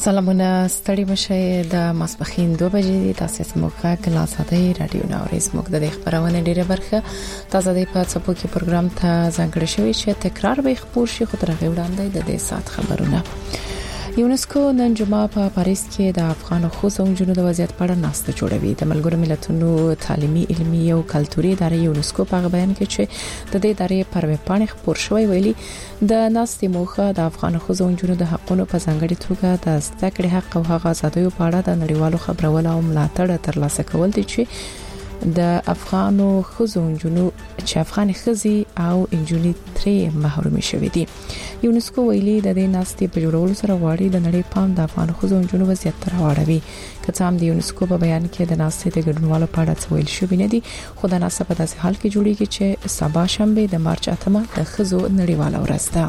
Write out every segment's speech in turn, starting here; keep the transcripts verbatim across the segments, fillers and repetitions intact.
سلامونه ستړي مشه د ماسپخین دوه بجې تاسو سموکه کلاس هدي رادیو ناورز موږ د خبرونه ډیره برخه تازه د پات سپو کې پروګرام ته ځانګړی شوی چې تکرار به خبر شي خو تر غوړاندې د دې سات خبرونه یونسکو نن جمعه په پاریس کې د افغان خوځو جنونو د وضعیت په اړه ناسته جوړوي د ملګرو ملتونو تعلیمي علمي او کلتوري ادارې یونسکو په بیان کې چې د دې ادارې پر وپاڼه خبر شوی ویلي د ناستې موخه د افغان خوځو جنونو د حقونو په ځانګړي توګه د زده کړې حق او هغه ازادۍ په اړه د نړیوالو خبرولو او ملاتړ ترلاسه کول دي چې د افغانو خوځو جنونو چې افغان خزي او انجونی ترې محروم شوي دي یونسکو ویلي د دې ناستې په جوړولو سره غواړي د نړۍ پام د افغان خوځو جنونو وضعیت تر واړوي که څه هم د یونسکو په بیان کې د ناستې د ګډونوالو په اړه څه ویل شوی نه دي خو د ناستې په داسې حال کې جوړیږي چې سبا شنبه د مارچ اتمه د خوځو نړیواله ورځ ده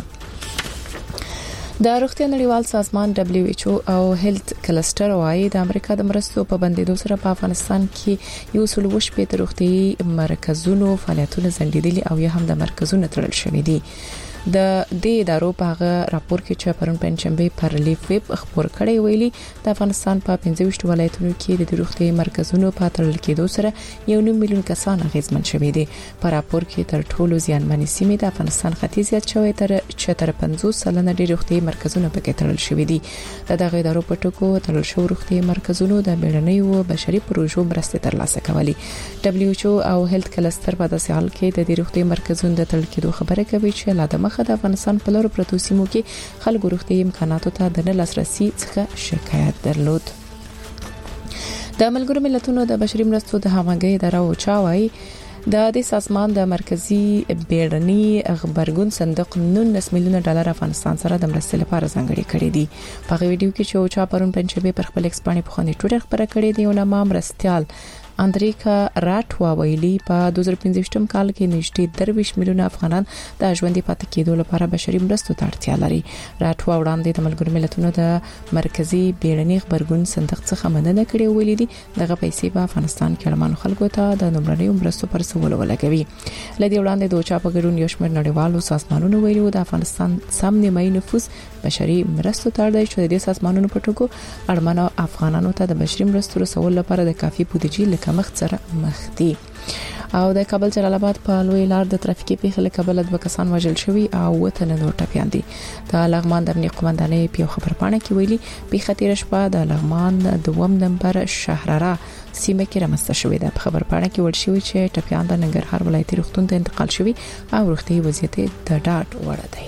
د روغتیا نړیوال سازمان دبليو ایچ او او هیلث کلستر وايي د امریکا د مرستو په بندیدو سره په افغانستان کې یو سل وش په روغتي مرکزونو فعالیتونه ځنډیدلي او یا هم د مرکزونو تړل شوی دي د دې ادارو په هغه راپور کې چې پرون پنځمبه پر لیف ویب خبر کړی ویلي د افغانستان په پنځه ویشت ولایتونو کې د روغتي مرکزونو په تړل کېدو سره یو نیم میلیون کسان اغیزمن شوي دي په راپور کې تر ټولو زیانمنې سیمې د افغانستان ختیځ زیات شوی تر چتر پنځوس سلنه د روغتي مرکزونو پکې تړل شوي دي د دغه ادارو په ټکو تړل شو روغتي مرکزونو د بیړنۍ او بشري پروژو مرسته ترلاسه کوي دبليو ایچ او او هیلث کلستر په داسې حال کې د روغتي مرکزونو د تړل کېدو خبره کوي چې لا د د افغانستان په لور پروتو سیمو کې خلکو روغتي امکاناتو ته د نه لاسرسي څخه شکایت درلود د ملګرو ملتونو د بشري مرستو د همغږي اداره او چاوي د دې سازمان د مرکزی بیړني خبرګون صندوق نولس میلیونه ډالر افغانستان سره د مرستې لپاره ځانګړي کړي دي په ویډیو کې چې چا پرون پنځبه پر خپل ایکسپانی په خوني ټوټه خبره کړې دی او نامه مرستيال اندریکا راټوا ویلي په دوه زره پنځه کال کې نږدې درویش میلیونه افغانان د ژوندۍ پاتې کېدو لپاره بشري مرستو ته اړتیا لري راټوا وړاندې د ملګرو ملتونو د مرکزی بیړني خبرګون صندوق څخه مننه کړې ویلي دي دغه پیسې په افغانستان کې اړمنو خلکو ته د نمرنۍ مرستو پر سوال ولګوي لدی وړاندې د چا په ګډون یو شمېر نړیوالو سازمانونو ویلي د افغانستان سم نیمه نفوس بشري مرستو ته اړ دی چې د سازمانونو په ټکو اړمنو افغانانو ته د بشري مرستو رسول لپاره د کافي بودیجې کمښت سره مخ دي او د کابل جلال آباد په لوی لار د ترافیکي پیښې له کبل د کسان وژل شوی او وته نه نور ټپيان دي د لغمان د امنیت قومندانۍ په خبرپاڼه کې ویلي پیښه تیر شپه د لغمان دوم نمبر شهرره سیمه کې رامنځته شوې ده په خبرپاڼه کې ول شوی چې ټپيان د ننګرهار ولایتي روغتون ته انتقال شوی او روغتي وضعیت د ډاډ وړ دی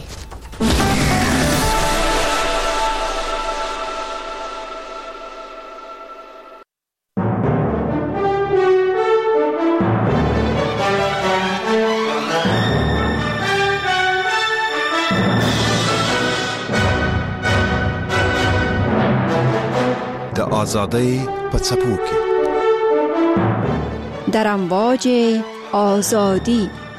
آزادی په څپو کې در امواج آزادی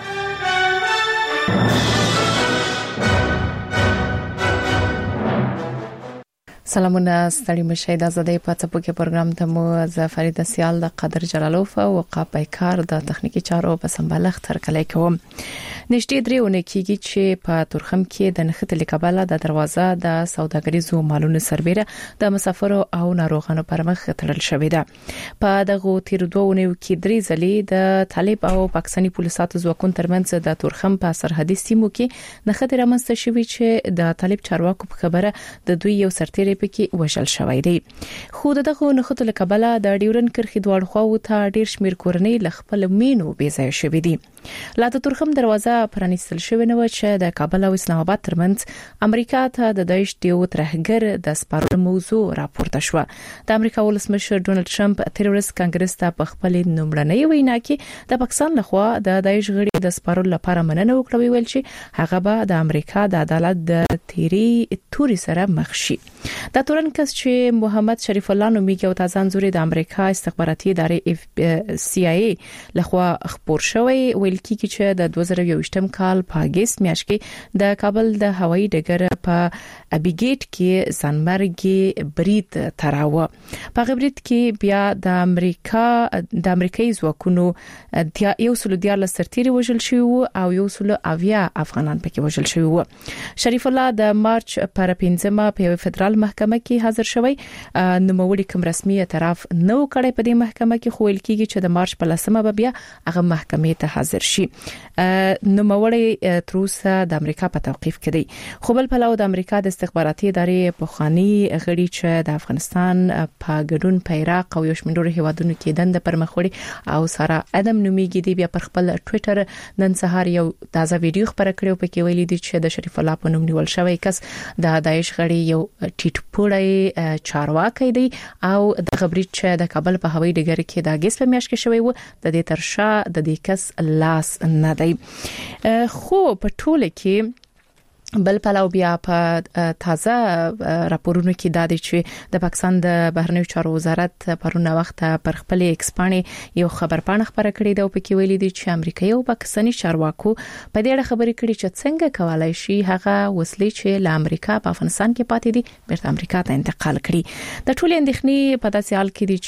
سلامونه ستړي مشه د آزادۍ په څپو کې پروګرام ته مو زفرید سیال د قدر جلالوف او قاپیکار د تخنیکی چارو په سمبالښت ترکلای کوم نشټې درېونه کېږي چې په تورخم کې د نښت لیکابله د دروازه د سوداګریزو مالونو سربېره د مسافرو او ناروغانو پر مخ تړل شوې ده په دغه تیر دوه نو کې درې ځلې د طالب او پاکستاني پولیساتو ځواکونو ترمنځ د تورخم په سرحدي سیمو کې نښت رامنځته شوې چې د طالب چارواکو په خبره د دوی یو سرتیری کې وشل شوی دی خو دغه نښت لیکابله د ډیورن کرخي دوړ خو ته ډیر شمیر کورنۍ لخپل مينو بيځای شوې دي لا د تورخم دروازه پرانیستل شوې نو چې د کابل او اسلام آباد ترمنځ امریکا ته د دایښ دیو ترهګر د سپارلو موضوع راپورته شو د امریکا ولسمشر ډونالد ټرمپ تیرورست کانګرس ته په خپل نومړنۍ وینا کې د پاکستان لخوا د دایښ غړي د سپارلو لپاره مننه وکړه ویل چې هغه به د امریکا د عدالت د تیری توري سره مخ شي د تورن کس چې محمد شریف الله نومیږي او تازه انزوري د امریکا استخباراتي ادارې اف سی آی ای لخوا خبر شوی ویل ویل کیږي چې د دوه زره یوویشتم کال په اگست میاشت کې د کابل د هوایي ډګر په ابيګیټ کې ځانمرګي برید تراوه. په غبرید کې بیا د امریکا د امریکایي ځواکونو د یو سل دیار سرتيري وژل شوی او یو سل اویا افغانان پکې وژل شوی وو. شریف الله د مارچ پر پنځمه په فدرال محکمه کې حاضر شوی. نوموړي کوم رسمي اعتراف نو کړی په دې محکمه کې، خو ویل کیږي چې د مارچ په لسمه به بیا هغه محکمې ته حاضر شي. نوموړي تر اوسه د امریکا په توقيف کې دی. خو بل پلاو د امریکا د استخباراتي ادارې په خاني غړي چې د افغانستان په ګډون په عراق او یو شمېر هیوادونو کې دند پرمخ وړي او سارا ادم نومیږي دی بیا پر خپل ټوئیټر نن سهار یو تازه ویډیو خبره کړو په کې ویلي دي چې د شریف الله په نوم نیول شوی کس د داعش غړي یو ټیټ پوړی چارواکي دی او د خبرې چې د کابل په هوایي ډګر کې د اگست په میاشت کې شوی و د دې ترشا د دې کس لاس نه دی. خو په ټوله کې بل پلاو بیا په تازه راپورونو کې دا دی چې د پاکستان د بهرنیو چارو وزارت پرونه وخت پر خپل ایکسپانې یو خبرپاڼه خبره کړې ده او په کې ویلي دي چې امریکایي او پاکستاني چارواکو په دې اړه خبرې کړې چې څنګه کولای شي هغه وسلې چې له امریکا په افغانستان کې پاتې دي بیرته امریکا ته انتقال کړي. د ټولې اندېښنې په داسې حال کې دي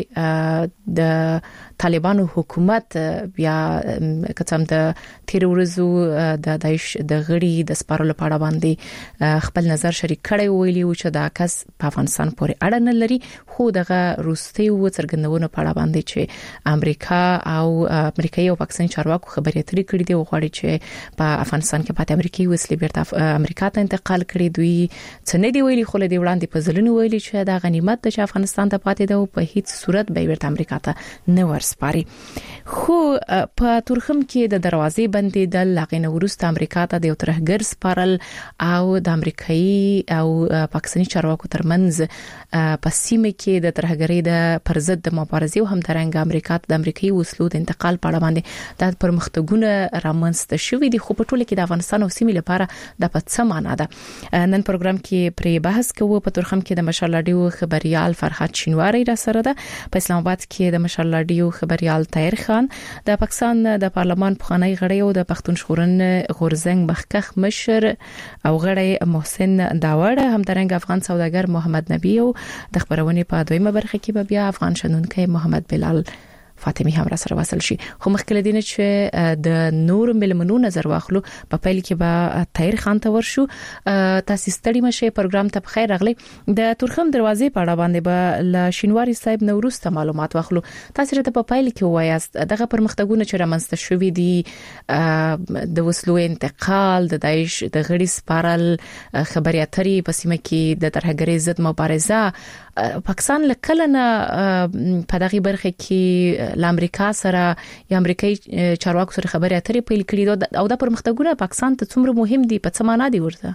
چې د طالبانو حکومت بیا کڅم د تیر ورځو د داعش د غړي د سپارلو په اړه باندې خپل نظر شریک کړی ویلی و چې دا کس په افغانستان پورې اړه نه لري، خو دغه روسي و څرګندونو په اړه باندې چې امریکا او امریکایي او پاکستاني چارواکو خبرې اترې کړې دي او غواړي چې په افغانستان کې پاتې امریکایي وسلې بیرته امریکا ته انتقال کړي. دوی څه نه دی ویلي، خو له دې وړاندې په ځلونو ویلي چې دا غنیمت د افغانستان ته پاتې ده او په هیڅ صورت به بیرته امریکا ته نه ورسپاري. خو په تورخم کې د دروازې بندې د لاغې نورست امریکا ته د یو ترهګر سپارل او د امریکایي او پاکستاني چارواکو ترمنځ په سیمه کې د ترهګرۍ د پرضد د مبارزې او همدارنګه امریکا ته د امریکایي وسلو د انتقال په اړه باندې د پرمختګونه رامنځته شوې دي. خو په ټوله کې د افغانستان او سیمې لپاره د پڅ معنا ده. نن پروګرام کې پرې بحث کوو. په تورخم کې د مشال رادیو خبريال فرحت شینواری را سره ده. په اسلام آباد کې د مشال رادیو خبريال طاهر خان، د پاکستان د پارلمان پخوانی غړی او د پښتون ژغورنې غورزنګ مخکخ مشر او غړی محسن داوړ، همدارنګه افغان سوداګر محمد نبی او د خبرونې په دویمه برخه کې به بیا افغان شنونکي محمد بلال فاطمی هم را سره وصل شي. خو مخکې دینه چې د نور ملمنو نظر واخلو په پیل کې به طاهر خان ته ورشو. تاسو ستړي مشه پروګرام ته بخیر راغلی. د تورخم دروازې په اړه باندې به ل شینواری صاحب نوروز ته معلومات واخلو. تاسو ته په پیل کې وایاست دغه پرمختګونه چې رامنځته شوې دي د وسلو انتقال، د داعش د غړي سپارل، خبري اترې په سیمه کې د ترهګرۍ ضد مبارزه، پاکستان لکه نه په دغه برخه کې ل امریکا سره یا امریکایي چارواکو سره خبرې اترې پیل کړې او د پرمختګونو پاکستان ته څومره مهم دي، په څه معنا دي ورته؟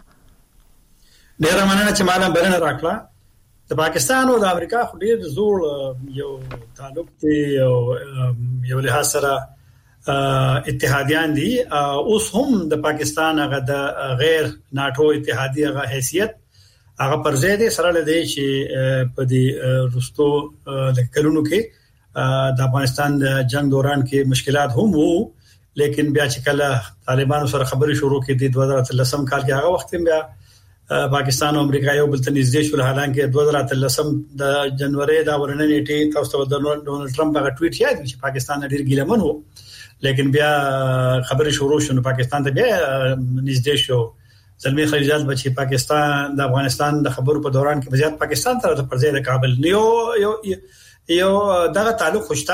ډېر مننه چې مالا بلنه راکړه. د پاکستان او د امریکا خو ډېر زوړ یو تعلق دی او یو له سره اتحادیان دي. اوس هم د پاکستان هغه د غیر ناتو اتحادیه هغه حیثیت هغه پر ځای دي سره لدی چې په دې رستو لکلونو کې د افغانستان د جنگ دوران کې مشکلات هم وو، لیکن بیا چې کله طالبانو سره خبرې شروع کړې د دوه زره اتلسم کال کې هغه وخت بیا پاکستان او امریکا یو بل ته نږدې شول. حالانکه دوه زره اتلسم د جنوري د ورننې نیټه تاسو د ډونالد ټرمپ هغه ټویټ یاد چې پاکستان ډیر ګیلمن وو، لیکن بیا خبرې شروع شونه پاکستان ته بیا نږدې شو. زلمی خلیجات بچي پاکستان د افغانستان د خبرو په دوران کې بزیات پاکستان طرف ته پرځای د کابل نیو یو یو دغه تعلق خوشتا.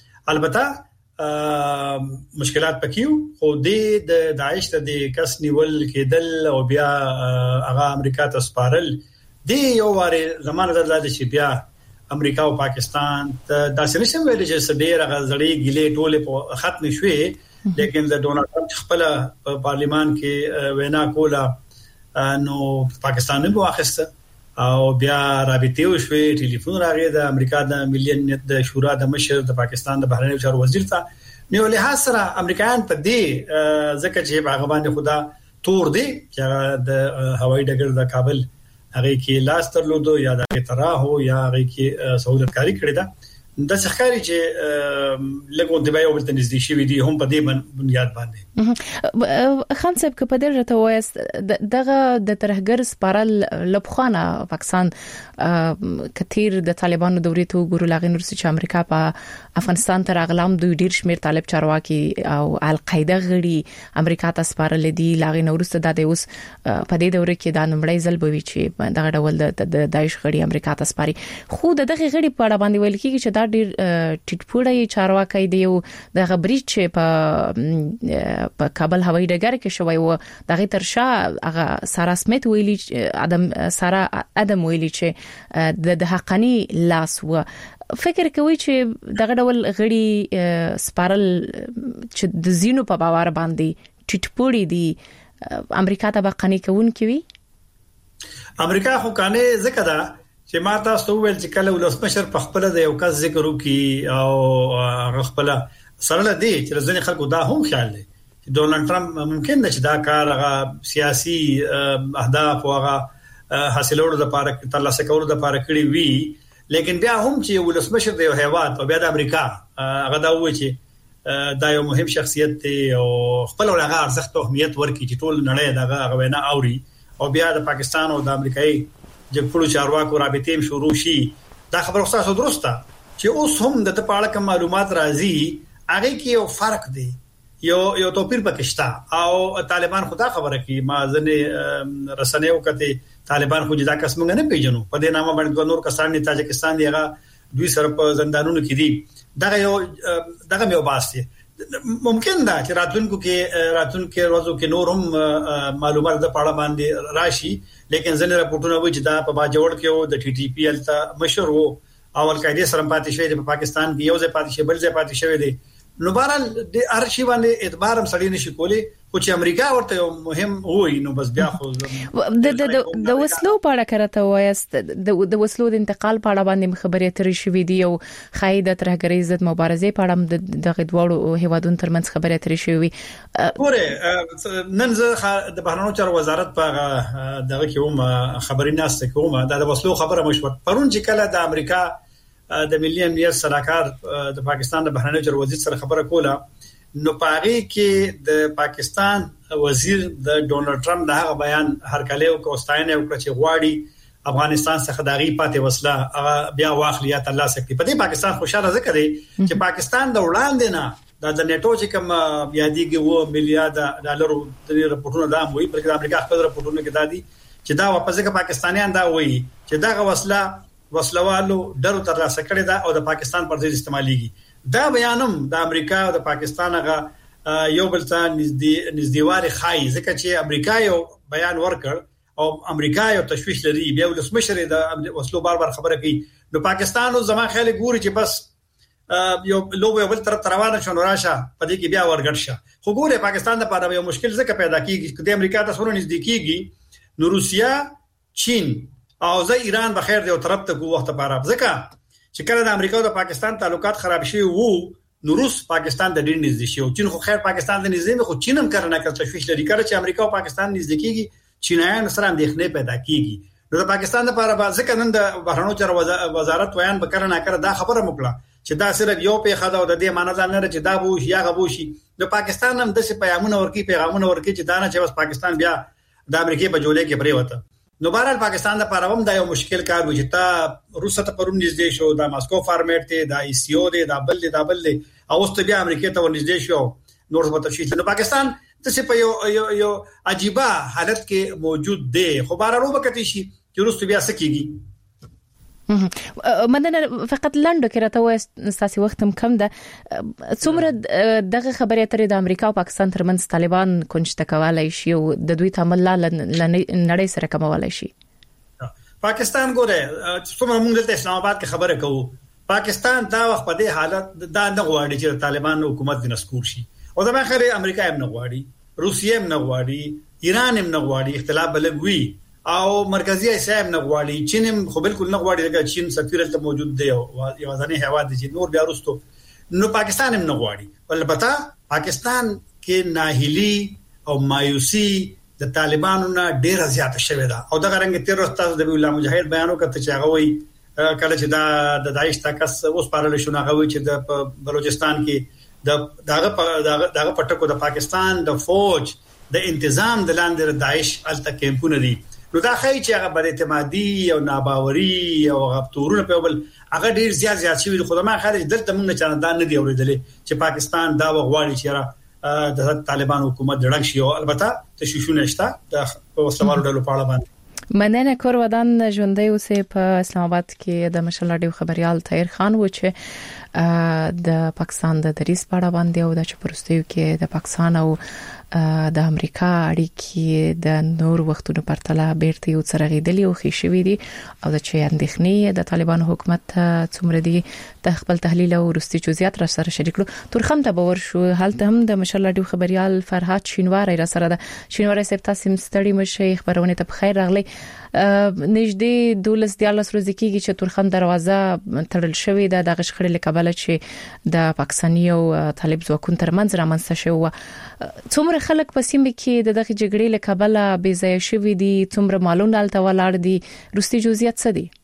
البته مشکلات پکیو خو د داعش د کس نیول کېدل او بیا هغه امریکا ته سپارل دی یو واره زمانه درلته چې بیا امریکا او پاکستان د داسې نشم ویل چې سډیر غزړی ګلې ټوله په ختم شوې، لیکن د ډونالد ټرمپ خپل پارلیمان کې وینا کوله نو پاکستان نه واخیسته او بیا رابطه وشوي. ټلیفون راغی د امریکا د ملي امنیت د شورا د مشر د پاکستان د بهرنیو چارو وزیر ته. نو له حاصله امریکایان په دې ځکه چې هغه باندې خدا تور دی چې د هوایي ډګر د کابل هغه کې لاس ترلودو یا د تراه یا هغه کې سہولت کاری کړی دا د څخاري چې لګو د بایو بل تنځ دي شي دي هم په دې بنیاد باندې خان صاحب که په دې راته وایست دغه د ترهګر سپارل لبخانه پاکستان کثیر د طالبانو دورې ته ګورو لاغین روسي چې امریکا په افغانستان تر اغلام دوی ډیر شمیر طالب چارواکي او القاعده غړي امریکا ته سپارل دي لاغین ورسته د اوس په دې دوره کې د نمړی ځل بوي چې دغه ډول د داعش غړي امریکا ته سپاري خو دغه غړي په اړه باندې ویل کیږي چې دا ډیر ټټپوړی چارواکي دی او د غبري چې په په کابل هوایي ډګر کې شوی و دغه ترشا هغه سارا سمیت ویلي ادم سارا ادم ویلي چې د حقانی لاس و فکر کوي چې دغه ډول غړي سپارل چې د زینو په باور باندې ټټپوړی دی امریکا ته بقانی کوون کوي امریکا خو کانه زکه دا چې ما تاسو ویل چې کله ولسمشر په خپل د یو کس ذکر وکي او خپل سره لدی چې ځینې خلکو دا هم خیال دي چې ډونالد ټرمپ ممکن نه چې دا کار هغه سیاسي اهداف او هغه حاصلولو لپاره ترلاسه کولو لپاره کړی وي لیکن بیا هم چې ولسمشر د یو هیواد او بیا د امریکا هغه دا وایي چې دا یو مهم شخصیت دی او خپل هغه ارزښت او اهمیت ورکړي چې ټول نړۍ دا هغه وینا اوري او بیا د پاکستان او د امریکایي جګړو چارواکو رابطې هم شروع شي دا خبره خاصه درسته چې اوس هم د پاړه کوم معلومات راځي هغه کې یو فرق دی یو یو توپیر پکښتا او طالبان خدا خبره کوي ما ځنه رسنیو کته طالبان خو جدا کس مونږ نه پیژنو په دې نامه باندې نور کسان نه تاجکستان دیغه دوی سره په زندانونو کې دي دا یو دغه یو باسي ممکن دا چې راتلونکو کې راتلونکو کې ورځو کې نور هم معلومات د پاړه باندې راشي لیکن ځنه راپورټونه وایي چې دا په باجوړ کې او د ټي ټي پی ال ته مشر وو او القاعده سره پاتې شوی د پاکستان کې یو ځای پاتې شوی بل ځای پاتې شوی دی نو بهرحال د ارشیو باندې اعتبار هم سړی نشي کولی خو چې امریکا ورته یو مهم وای نو بس بیا خو د د د وسلو په اړه کرته وایست د د وسلو د انتقال په اړه باندې خبرې ترې شوې دي او خایده ترهګرۍ ضد مبارزې په اړه د غدوړو هیوادونو ترمنځ خبرې ترې شوې پوره نن زه د بهرنیو چارو وزارت په دغه کې هم خبرې ناشته کومه د وسلو خبره مشور پرون چې کله د امریکا د ملي امنیت سلاکار د پاکستان د بهرنیو چارو وزیر سره خبره کوله نو پاره کې د پاکستان وزیر د ډونالد ټرمپ دغه بیان هرکله او کوستاینه او چې غواړي افغانستان څخه داغي پاتې وسله بیا واخلي یا ترلاسه کړي په دې پاکستان خوشاله ځکه دی چې پاکستان د وړاندې نه د نیټو چې کوم یادېږي وو میلیارډ ډالر د راپورټونو دا وایي بلکې د امریکا خپل راپورټونو کې دا دي چې دا واپس کې پاکستانیان دا وایي چې دغه وسله وسلوالو ډرو ترلاسه کړي دا او د پاکستان پر ضد استعماليږي دا بیانم د امریکا او د پاکستان هغه یو بل ته نږدې نږدېواري خای ځکه چې امریکا یو بیان ورکړ او امریکا یو تشويش لري بیا ولسمشر د وسلو بار بار خبره کوي نو پاکستان او زما خیال ګوري چې بس یو لوبه بل طرف روانه شون راشه په دې کې بیا ورګټ شه خو ګوره پاکستان د پاره یو مشکل ځکه پیدا کیږي چې د امریکا ته سره نږدې کیږي نو روسیا چین او زه ایران بخیر دی او طرف ته کو وخت پاره ځکه چې کله د امریکا او د پاکستان تعلقات خراب شي وو نو روس پاکستان د ډیر نږدې شي او چین خو خیر پاکستان د نږدې خو چین هم کارنه کوي تشويش لري کله چې امریکا او پاکستان نږدې کیږي چینایان سره اندېښنې پیدا کیږي نو د پاکستان لپاره ځکه نن د بهرنیو چارو وزارت ویان به کارنه کړ دا خبره مکړه چې دا صرف یو په خدا او د دې معنی ځان نه چې دا بو شي یا غبو شي د پاکستان هم د څه پیغامونه ورکی پیغامونه ورکی چې دا نه چې بس پاکستان بیا د امریکای په جولې کې پرې وته نو بهرحال پاکستان د پاره هم دا یو مشکل کار و چې تا روس ته پرون نږدې شو دا ماسکو فارمیټ ته دا ای سی او دی دا بل دی دا بل دی او اوس ته بیا امریکا ته ورنږدې شو نور څه تشویش نو پاکستان څه په یو یو یو عجیبه حالت کې موجود دی خو بهرحال وبکتی شي چې روس بیا سکیږي مدن فقط لنډو کې راته وای ساسي وخت هم کم ده څومره دغه خبرې اترې د امریکا او پاکستان ترمنځ طالبان کنجته کولای شي او د دوی تعامل نړۍ سره کومولای شي پاکستان ګوره څومره موږ د اسلام آباد کې خبره کوو پاکستان دا وخت په دې حالت دا نه غواړي چې طالبان حکومت د نسکور شي او دا مخره امریکا هم نه غواړي روسیه هم نه غواړي ایران هم نه غواړي اختلاف بلګوي او مرکزی ایسیا هم نه غواړي چین هم خو بالکل نه غواړي دا چین سفیر ته موجود دی او یو ځنې هوا دي چې نور بیا وروستو نو پاکستان هم نه غواړي البته پاکستان کې ناهیلی او مایوسی د طالبانو نه ډیره زیاته شوې ده او دا رنګ تیر ورځ د الله مجاهد بیانو کته چې هغه وي کله چې دا د داعش تکس اوس پارل شو نه غوي چې د بلوچستان کې د دغه دغه پټکو د پاکستان د فوج د انتظام د لاندې داعش الته کیمپونه دي نو دا خی چې هغه بد اعتمادي او ناباوري او غبطورونه په بل هغه ډیر زیات زیات شي خو ما خارج دلته موږ نه چاندان نه دی اورېدلې چې پاکستان دا وغواړي چې د طالبان حکومت دړنګ شي او البته تشویشونه شته د وسلوالو ډلو په اړه باندې مننه کور ودان ژوندۍ اوسې په اسلام آباد کې د مشال رادیو خبريال طاهر خان و چې د پاکستان د دریس په اړه باندې او د چپرستیو کې د پاکستان او د امریکا اړیکې د نور وختونو پرتله بیرته یو څرغېدلې او خې شوې دي او د چې اندېښنې د طالبان حکومت څومره دي د خپل تحلیل او وروستي جزئیات را سره شریک کړو ترخم ته باور شو حالت هم د مشال رادیو خبريال فرهاد شینواری را سره د شینواری صاحب تاسو مستړي مشه خبرونه ته بخیر راغلی نږدې دولس دیالس ورځې کېږي چې ترخم دروازه تړل شوې ده د غشخړې لکبله چې د پاکستاني او طالب ځواکونو ترمنځ رامنځته شو څومره خلک په سیمه کې د دغه جګړې لکبله بې ځای شوي دي څومره مالونه الته ولاړ دي روستي جزئیات څه دي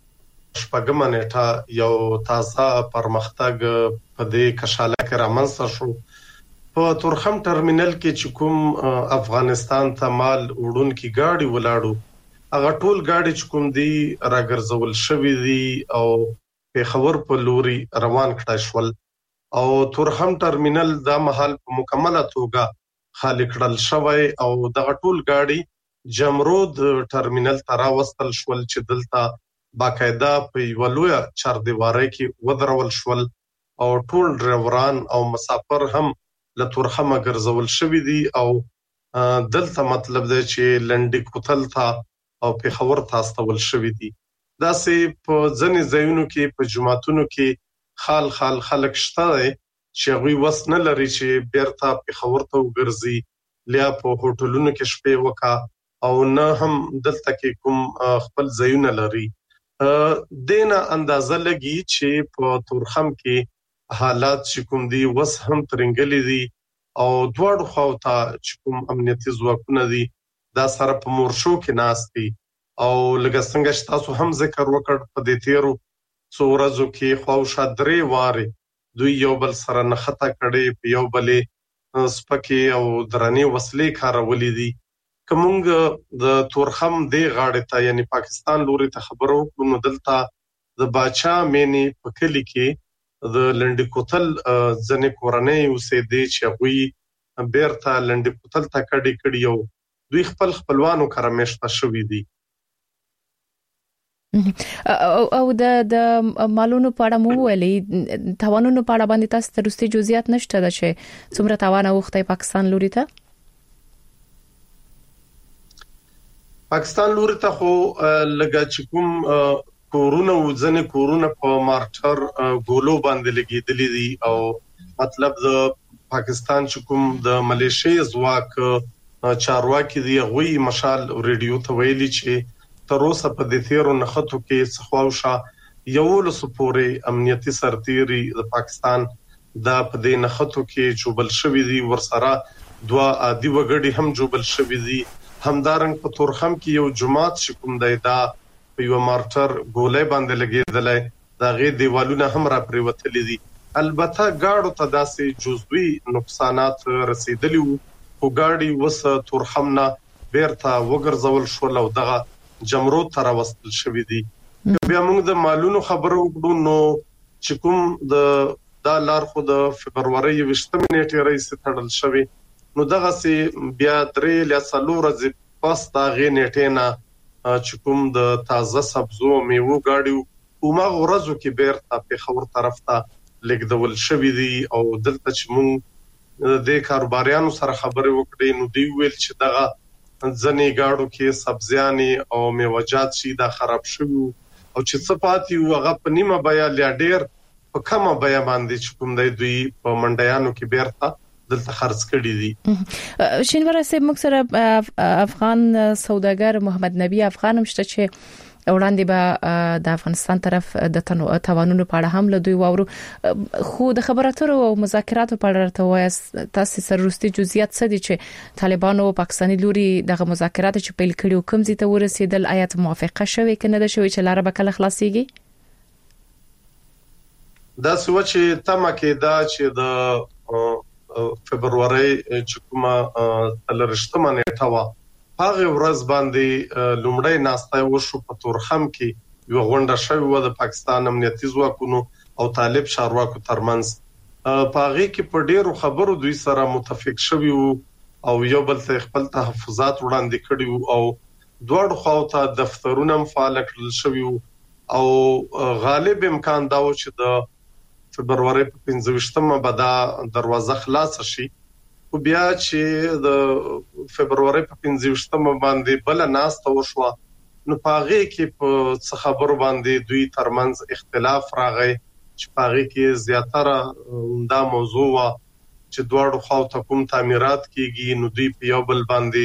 شپږم نیټه یو تازه پرمختګ په دې کشاله کې رامنځته شو په ترخم ټرمینل کې چې کوم افغانستان ته مال وړون کې گاډي ولاړو هغه ټول گاډي چې کوم دي راګرځول شوې دي او په خبر په لوري روان کړای شول او ترخم ټرمینل دا محل په مکمله توګه خالی کړل شوی او دغه ټول گاډي جمرود ټرمینل ته راوستل شول چې دلته باقاعده په یو لوی چاردیواري کې ودرول شول او ټول ډرایوران او مسافر هم له ترخمه ګرځول شوی دي او دلته مطلب دی چې لنډي کوتل ته او په خبر تاستول شوې دي دا سه په ځنې ځایونو کې په جماعتونو کې خال خال خلک شته چې غوي وس نه لري چې بیرته په خبر ته وګرځي لیا په هوټلونو کې شپې وکا او نه هم دلته کې کوم خپل ځایونه لري دینه اندازه لګي چې په تورخم کې حالات چې کوم دي وس هم ترنګلې دي او دواړو خواته چې کوم امنیتي ځواکونه دي دا سره په مورشو کې ناشتي او لږ څنګه تاسو هم ذکر وکړ په دې تیرو څو ورځو کې خواوشا درې واره دوی یو بل سره نخته کړي په یو بلې سپکه او درنې وسلې کارولې دي کومګ د تورخم دی غاړه ته یعنی پاکستان لوري ته خبرو کوم دلته د باچا مېنی په کلی کې د لنډي کوتل ځنې کورنۍ اوسې دي چې غوي بیرته لنډي کوتل ته کډي کړي یو دوی خپل خپلوانو کرمشته شوې دي او د د مالونو په اړه مو ویلي توانونو په اړه باندې تاسو ترسته جزئیات نشته ده چې څومره توان وخته پاکستان لوري ته پاکستان لوري ته خو لګا چې کوم کورونه وځنه کورونه په مارټر ګولو باندې لګیدلې دي او مطلب د پاکستان چې کوم د ملیشیا ځواک چارواکي دی غوي مشال ریډیو ته ویلي چې تر اوسه په دې تیرو نخښتو کې څخواوشا یو له سپوري امنیتي سرتيري د پاکستان د په دې نخښتو کې جوبل شوې دي ورسره دوا عادي وګړي هم جوبل شوې دي همدارنګ په تورخم کې یو جماعت شکوم دی دا په یو مارټر ګولې باندې لګیدلې دا غي دیوالونه هم را پریوتلې دي البته گاډو ته داسې جزوي نقصانات رسیدلی وو خو گاډي وس تورخمنا بیرته وګرځول شو او دغه جمرود تر وستل شوې دي بیا موږ د مالونو خبرو وکړو نو چې کوم د دا لار خو د فبرवरी یوشتمه نیټه رئیس تړل شوی نو دغه سي بیا درې ل څلور ورځې پس دا غي نیټه نه چې کوم د تازه سبزو میوه گاډي او ما ورځو کې بیرته په خبر طرف ته لګدول شوې دي او دلته چې موږ د کاروباریانو سره خبرې وکړې نو دی ویل چې دغه ځنې گاډو کې سبزياني او میوه‌جات شي دا خراب شوی او چې څه پاتې هغه په نیمه بیا لډیر په کومه بیا باندې چې کوم دی دوی په منډیانو کې بیرته دلته خرڅ کړي دي شینوار صاحب موږ سره افغان سوداګر محمد نبی افغان مشته چې وړاندې به د افغانستان طرف د توانونو په اړه هم له دوی واورو خو د خبراتو او مذاکراتو په اړه تاسو تاسو سره روستي جزئیات څه دي چې طالبانو او پاکستاني لوري دغه مذاکرات چې پیل کړي کوم ځای ته ورسېدل آیا موافقه شوه کنه ده شوی چې لاره به کله خلاصيږي دا سوچ تمه کې دا چې د فبرवरी چې کومه تلرشتمه نیټه وا هغه ورځ باندې لومړی ناسته وشو په تورخم کې یو غونډه شوې و د پاکستان امنیتي ځواکونو او طالب چارواکو ترمنځ. په هغه کې په ډیرو خبرو دوی سره متفق شوي وو او یو بل ته خپل تحفظات وړاندې کړي وو او دوړ خو ته دفترونه فعال کړل شوي وو او غالب امکان دا و چې د فبرवरी په پنځه ویشتمه به دا دروازه خلاص شي. خو بیا چې د فبرवरी په پنځه ویشتمه باندې بل ناسته وشوه نو پاغه کې په څه خبرو باندې دوی ترمنځ اختلاف راغی چې پاغه کې زیاتره دا موضوع وا چې دوړو خو ته کوم تعمیرات کیږي نو دوی په یو بل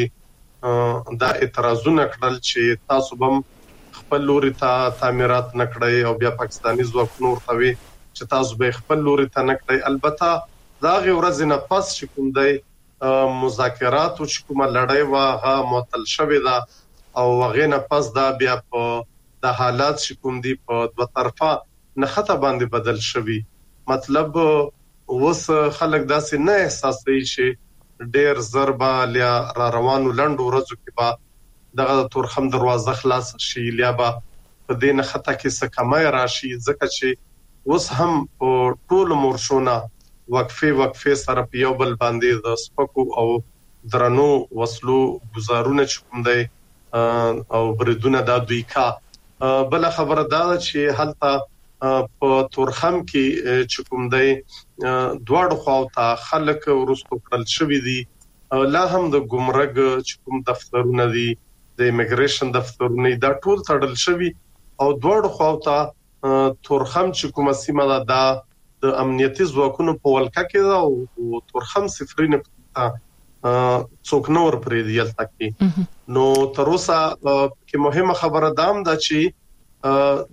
باندې دا اعتراضونه کړل چې تاسو بم خپل لوري ته تعمیرات نکړی او بیا پاکستاني ځواکونو ورته وی چې تاسو به خپل لوري ته نکړی. البته دا غي ورځ نه پس چې کوم دی مذاکرات او چې کومه لړۍ واغه معطل شوې ده او هغه نه پس دا بیا په د حالات چې کوم دي په دوه طرفه نه خطه باندې بدل شوي. مطلب وس خلک داسې نه احساسوي چې ډېر ضربه لیا را روانو لندو ورځو کې با دغه تورخم دروازه خلاص شي لیا با په دې نه خطه کې څه کمای راشي ځکه چې وس هم په ټول مورشونه وقفه وقفه سره په یو بل باندې د سپکو او درنو وسلو گزارونه چوم دی او بریدونه دا دوی کا. بل خبره دا چې هلته په تورخم کې چې کوم دی دواړو خواو ته خلک ورستو کړل شوی دي. لا هم د ګمرک چې کوم دفترونه دي د ایمیګریشن دفترونه دا ټول تړل شوی او دواړو خواو ته تورخم چې کومه سیمه ده دا د امنیتي ځواکونو په ولکه کې ده او تورخم صفرین په څوک نور پرې دی التکی. نو تر اوسه کې مهمه خبره دام ده چې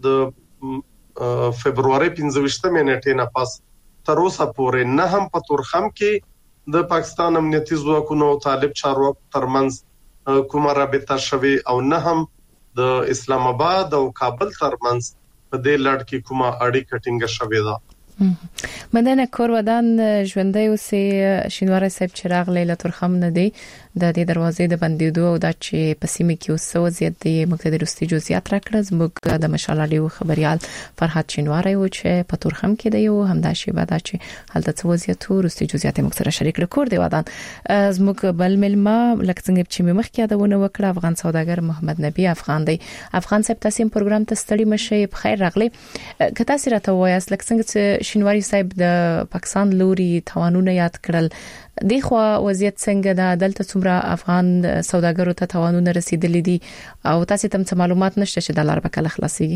د فبرवरी پنځه ویشتمه نیټه نه پس تر اوسه پورې نه هم په تورخم کې د پاکستان امنیتي ځواکونو او طالب چارواکو ترمنځ کومه رابطه شوي او نه هم د اسلام آباد او کابل ترمنځ په دې لړ کې کومه اړیکه ټینګه شوې ده. مدنه کور ودان ژوندۍ اوسې شینواری صاحب چراغ لیلا تورخم نه دی د دې دروازې د بندیدو او د چې پسیمه کې اوسو زیات دی مقتدر رستي جزئیات راکړه زموږ د مشالالي خبريال فرحت شینواری او چې په تورخم کې دی او همدا شی بعد چې حالت وضعیت رستي جزئیات موږ سره شریک کړ دی ودان زموږ بل ملما لکه څنګه چې مخ کې داونه وکړه افغان سوداګر محمد نبی افغان دی. افغان صاحب تاسو پروګرام ته ستړي مشه په خیر راغلی. که تاسو راته وایاست لکه څنګه شینواری صاحب د پاکستان لوري توانونه یاد کړل د خو وضعیت څنګه ده دلته څومره افغان سوداګرو ته توانونه رسیدلې دي او تاسو ته معلومات نشته چې د لار به کله خلاصيږي؟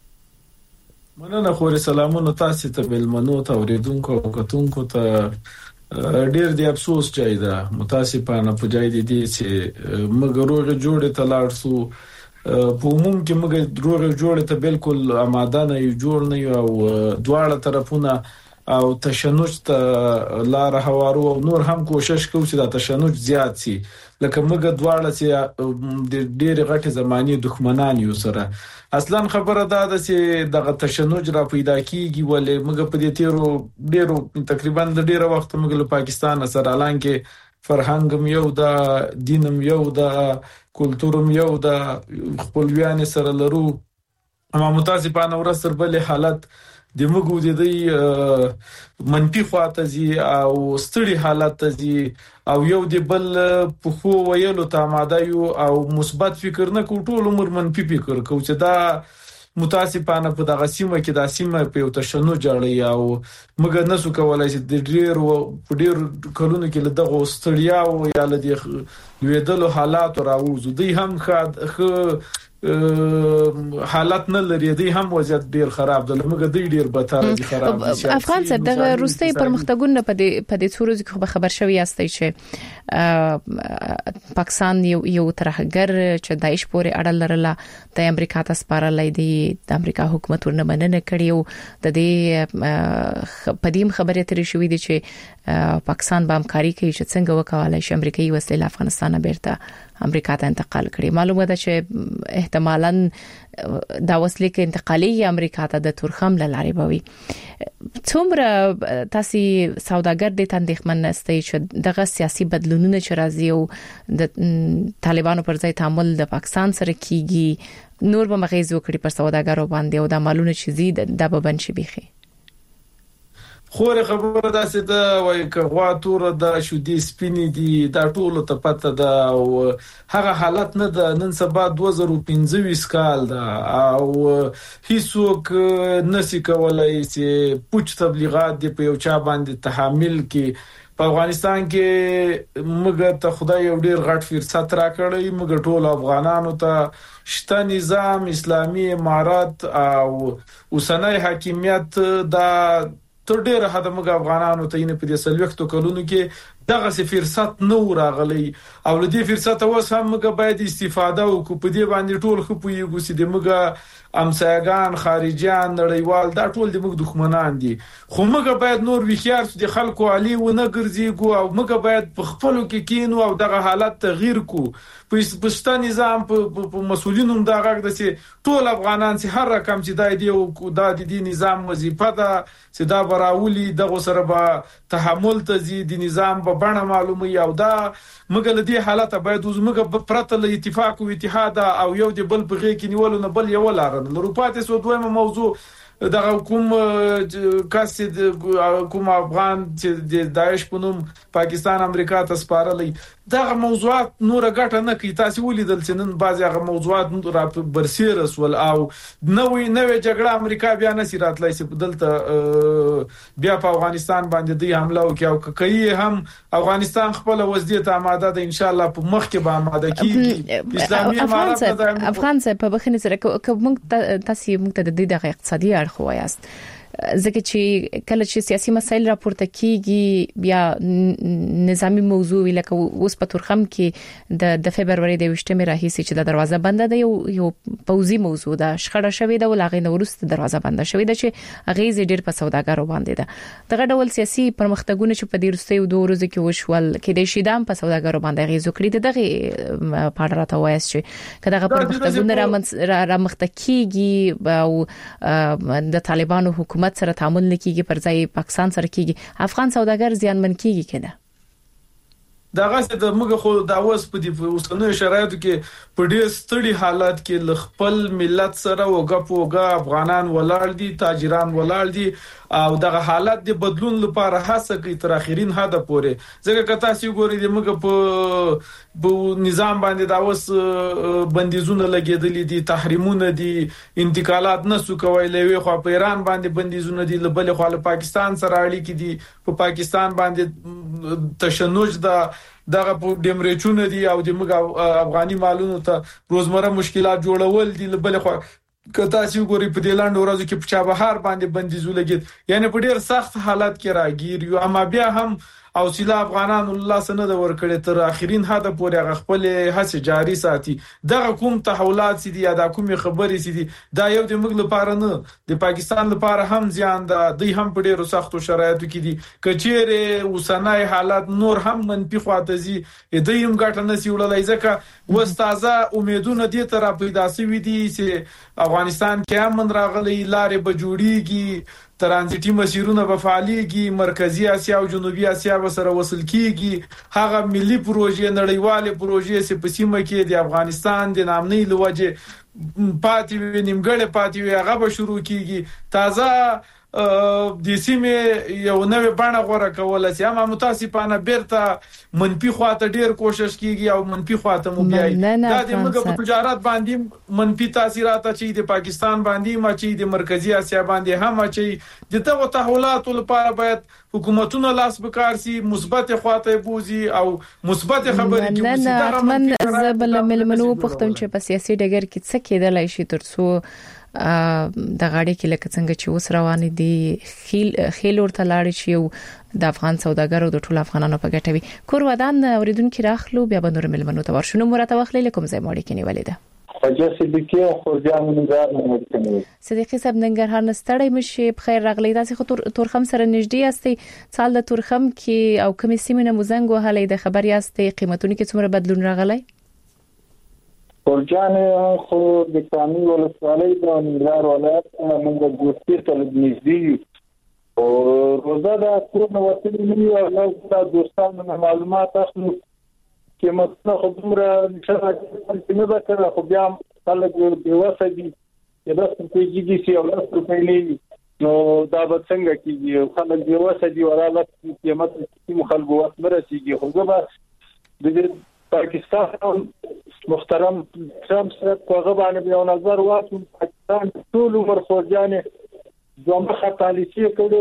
مننه خو سلامونه تاسو ته بلمنو ته اوریدونکو او کتونکو ته ډیر دی افسوس چای ده متاسفانه په جای دي چې موږ روغ جوړ ته لاړ سو په عموم کې موږ روغ جوړ ته بالکل آماده نه یو جوړ نه یو دواړه طرفونه او تشنج ته لار هوارو او نور هم کوشش کوو چې دا تشنج زیات شي لکه موږ دواړه چې د ډېر غټي زماني دښمنان یو سره. اصلا خبره دا ده چې دغه تشنج را پیدا کیږي ولې موږ په دې تیرو ډېرو تقریبا د ډېر وخت موږ له پاکستان سره اعلان کې فرهنګم یو د دینم یو د کلتورم یو د خپلویان سره لرو اما متاسفانه ورسره بل حالت د موږ د دې منفي خواته زی او ستړي حالت زی او یو د بل په خو ویلو ته آماده یو او مثبت فکر نه کوو ټول عمر منفي فکر کوو چې دا متاسفانه په دغه سیمه کې د سیمه په یو تشنج جوړي او موږ نه سو کولای چې د ډیر په ډیر کلونو کې له دغه ستړیا او یا له دې لویدلو حالات راوځو دوی هم خ حالت نه لري دی هم وضعیت ډیر خراب ده لمګه دی ډیر بدتر دي خراب دي. افغان صاحب دغه روسي پرمختګونه په دې په دې څورو کې خبر شوی یاستئ چې پاکستان یو یو ترهګر چې داعش پورې اړه لرله د امریکا ته سپارلای دی د امریکا حکومت ورنه مننه کړی او د دې پدیم خبره ترې شوې دي چې پاکستان به همکاري کوي چې څنګه وکولای شي امریکایي وسلې افغانستان بیرته امریکا ته انتقال کړي. معلومه ده چې احتمالاً دا وسلې کې انتقالي امریکا ته د تورخم لارې بوي. څومره تاسو سوداګر د تندخمن نستي چې دغه سیاسي بدلونونه چې راځي او د طالبانو پر ځای تعامل د پاکستان سره کیږي نور به مغیز وکړي پر سوداګرو باندې او د مالونو چې زی د ببن شي بيخي خور خبره داسې ده وای کغوا تور د شودي سپینې دي دا ټول ته پته ده او هغه حالت نه ده نن سبا دوه زره پنځه کال ده او هیڅوک نسی کولای چې پوښ تبلیغات دی په یو چا باندې تحمل کې په افغانستان کې موږ ته خدای یو ډیر غټ فرصت راکړی موږ ټول افغانانو ته شته نظام اسلامي امارات او اوسنۍ حاکمیت دا تر ډیره حد موږ افغانانو ته یې په دې سلوختو کلونو کې دغه څه فرصت نو راغلی او له دې فرصت اوس هم موږ باید استفاده وکړو په دې باندې ټول خو پویږو چې د موږ امسایگان خارجيان نړیوال دا ټول د موږ دښمنان دي خو موږ باید نور وخیار د خلکو علي و نه ګرځيګو او موږ باید په خپل کې کینو او دغه حالت تغییر کو په پښتون نظام په مسولینو دا غږ د چې ټول افغانان چې هر رقم چې دای دی او دا د دې نظام وظیفه ده چې دا براولي دغه سره به تحمل ته د نظام په بڼه معلومه یو دا موږ له دې حالت باید موږ پرته له اتفاق او اتحاد او یو د بل په غې کې نیولو نه بل یو لار نه لروپاتې سو دویمه موضوع دغه کوم کس کوم افغان چې د داعش په نوم پاکستان امریکا ته سپارلې دغه موضوعات نور غټه نه کوي تاسو ولیدل چې نن بعضی هغه موضوعات را برسیر رسول او نوې نوې جګړه امریکا بیا نسی راتلای چې دلته بیا په افغانستان باندې دی حمله وکړي او کوي هم افغانستان خپل وزدي ته آماده ده ان شاء الله په مخ کې به آماده کیږي اسلامي امارات افغان څخه په بخنه سره کوم تاسو موږ ته د دې اقتصادي اړخ وایاست ځکه چې کله چې سیاسي مسایل راپورته کیږي بیا نظامی موضوع لکه اوس په تورخم کې د د فبرवरी د وشتمه راهیسي چې د دروازه بنده ده یو یو پوزي موضوع ده شخړه شوې ده ولغې نورسته دروازه بنده شوې ده چې غیزه ډیر په سوداګرو باندې ده دغه ډول سیاسي پرمختګونه چې په دې وروستیو دوه ورځې کې وشول کې د شیدام په سوداګرو باندې غیزو کړی دغه پاړه راته وایي چې کله پرمختګونه را مخته کیږي او د طالبانو حکومت سره تعامل نکېږي پر ځای پاکستان سره کېږي افغان سوداګر زیانمن کېږي کنه دغه څه د موږ خو دا اوس په دې اوسنۍ شرایطو کې په ډېر ستړي حالات کې خپل ملت سره وګپ وګا افغانان ولاړ دي تاجران ولاړ دي او دغه حالت د بدلون لپاره هڅه کوي تر اخرین حد پورې ځکه که تاسو ګورئ د موږ په په نظام باندې دا اوس بندیزونه لګیدلې دي تحریمونه دي انتقالات نسو کوي لوي خو په ایران باندې بندیزونه دي بل خو له پاکستان سره اړیکې دي په پاکستان باندې تشنج دا دغه په ډیمریچونه دي او د موږ افغاني مالونو ته روزمره مشکلات جوړول دي بل خو که تاسو ګورئ په دې لاندې ورځو کې په چابهار باندې بندیزو لګید یعنی په ډیر سخت حالت کې راګیر یو اما بیا هم او سیلا افغانان الله سند ورکړي تر اخرین حد پورې غ خپل هڅه جاري ساتي دغه کوم تحولات سي دي یا د کومې خبرې سي دي دا یو د موږ لپاره نه د پاکستان لپاره هم زیان ده دوی هم په ډیرو سختو شرایطو کې دي کچېره وسنای حالات نور هم منفي خواته زی دوی هم ګټه نسی وړلای ځکه واستازه امیدونه دي تر پیدا سوي دي چې افغانستان کې امن راغلي لارې به جوړیږي ترانزیتي مسیرونه به فعاليږي مرکزی اسیا او جنوبي اسیا سره وصل کیږي هغه ملي پروژې نړیواله پروژې چې په سیمه کې د افغانستان د نامنۍ لوجه پاتې نیمګړې پاتې هغه به شروع کیږي تازه د سیمه یو نوې بڼه غوړه کوله چې هم متاسفانه بیرته منفي خواته ډیر کوشش کیږي او منفي خواته مو بیاي دا د موږ په تجارت باندې منفي تاثیرات چې د پاکستان باندې ما چې د مرکزی اسیا باندې هم چې د دغه تحولات لپاره باید حکومتونه لاس بکار سي مثبت خواته بوزي او مثبت خبرې کوي چې دا من زبل ملمنو پختم چې په سیاسي ډګر کې څه کېدلای شي ترڅو د غاړي کې لکه څنګه چې اوس روان دي خیل خیل ورته لاړ شي او د افغان سوداګرو د ټولو افغانانو په ګټه وي کور ودان اوریدونکو راخلو بیا به نور ملمنو ته ورشنو مرته واخلې کوم ځای موړي کې نیولې ده خواجه صدیقی خو ځان نګار نه کوي صدیقی صاحب ننګرهار نستړی مشي بخیر راغلی تاسو خو تورخم سره نږدې یاستئ سال د تورخم کې او کومې سیمه مزنګ وهلې د خبر یاستئ قیمتونه کې څومره بدلون راغلی ورجان خو د کامي ولسوالۍ د ننګرهار ولایت موږ ګوستي ته نږدې او روزه دا ټول نو وسیله نه یو نو دوستانو معلومات اخلو چې مطلب خو دومره نشه نه به کړه خو بیا خلک به وسدي چې د ستراتیژي کې یو لاس په لې نو دا به څنګه کیږي خلک به وسدي وراله قیمت کې مخالفت وخت مرسيږي خو به د پاکستان محترم ټرمپ سره کوغه باندې یو نظر واچو پاکستان ټول عمر فوجانه دومره پالیسي کړې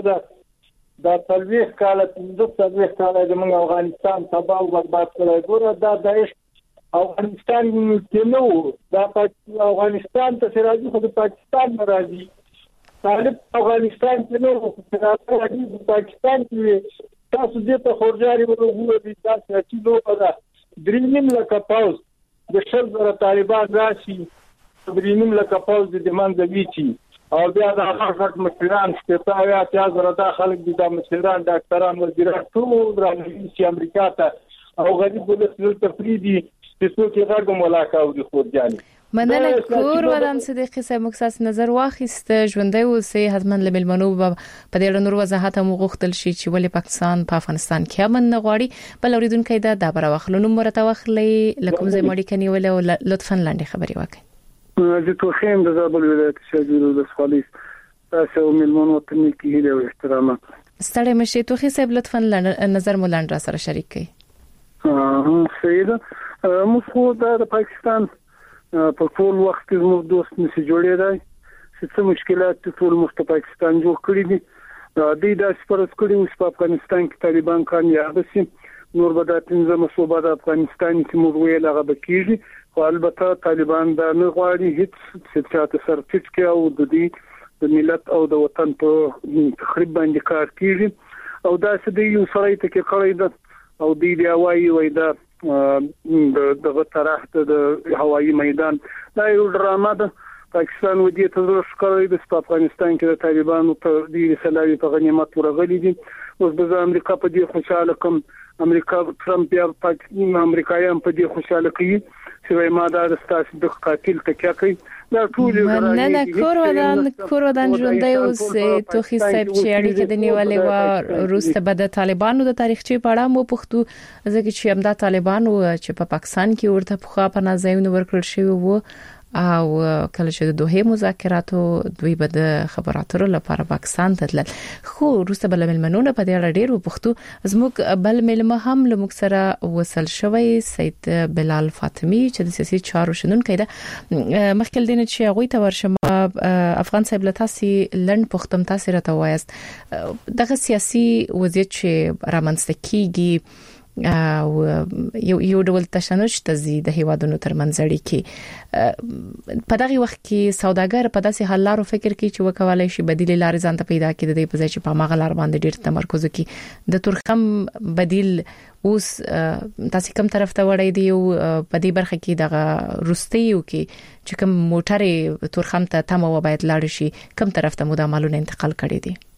ده دا تلويخ کاله د تلويخ کاله د موږ افغانستان تباہ او برباد کړی ګوره دا داعش افغانستان کې نو دا افغانستان ته راځي خو د پاکستان راځي طالب افغانستان کې نو راځي د پاکستان کې تاسو دې ته خورجاري ورغوه دي تاسو چې نو دا درینم لکه پاوز د شل زره طالبان راشي درینم لکه پاوز د منځوي چی او بیا د هغه مشران شته یا چې زره د خلک د مشران ډاکټران وزیران ټول راځي چې امریکا ته او غریب ولس تفریدي چې څوک غږ ملاقات د خورجاني مننه کور ودان صدیقی صاحب مخصص نظر واخیست ژوندۍ اوسې حتمن لملمنو په دې نور وضاحت مو غوښتل شي چې ولې پاکستان په افغانستان کې امن نه غواړي بل اوریدونکو دا د بر واخلونو مرته واخلې لکه زه مړی کني ول لطفا لاندې خبري وکړئ د توخیم د زابل ولایت شاجور د سواليس تاسو ملمنو ته کې هیله او احترام ستړي مشه توخي صاحب لطفا نظر مولانا سره شریک کړئ ها سیده مو د پاکستان په ټول وخت کې زموږ دوست نشي جوړېدای چې څه مشکلات ټول مخ ته پاکستان جوړ کړی دي د دې د سپورت کړي اوس په افغانستان کې طالبان کامیاب شي نور به د تنظیم صوبه د افغانستان کې موږ ویل هغه بکیږي خو البته طالبان دا نه غواړي هیڅ چې تاسو سره ټیټ کې او د دې د ملت او د وطن په تخریب باندې کار کوي او دا څه دی یو سره ته کې کړی ده او دې دی وايي وای دا د دغه طرح ته د هوایي میدان دا یو ډرامه ده پاکستان ودی ته ورشکړی د افغانستان کې د طالبانو په دې سلاوي په غنیمت ورغلي دي اوس د امریکا په دې خوشاله کوم امریکا ټرمپ یا پاکستان امریکایان په دې خوشاله کوي چې ما دا د ستاسو د قاتل تکیا کوي دا ټول نه نه کور ودان کور ودان ژوندۍ اوس توخي صاحب چې اړیکه د نیولې و روسته به د طالبانو د تاریخچې په اړه مو پښتو ځکه چې همدا طالبانو چې په پاکستان کې ورته په خپل نازایونه ورکړل شوی وو او کله چې د دوه مذاکراتو دوی به د خبراتو لپاره پاکستان ته تلل خو روسته بل ملمنونه په دې اړه ډیر پښتو زموږ بل ملمه هم له مک سره وصل شوی سید بلال فاطمی چې د سیاسي چارو شنونکي ده مخکې دینه چې هغه ته ورشم افغان صاحب لتاسي لند پختم تاسو راته وایست دغه سیاسي وضعیت چې رامنځته کیږي او یو یو ډول تشنج تزي د هیوادونو ترمنځ اړیکې په دغه وخت کې سوداګر په داسې حل لارو فکر کوي چې وکولای شي بدیل لارې ځان ته پیدا کړي د په ځای چې په ماغه لار باندې ډیر تمرکز وکړي د ترخم بدیل اوس تاسو کوم طرف ته وړي دی او په دې برخه کې دغه روستیو کې چې کوم موټر ترخم ته تمو باید لاړ شي کوم طرف ته مداملونه انتقال کړي دي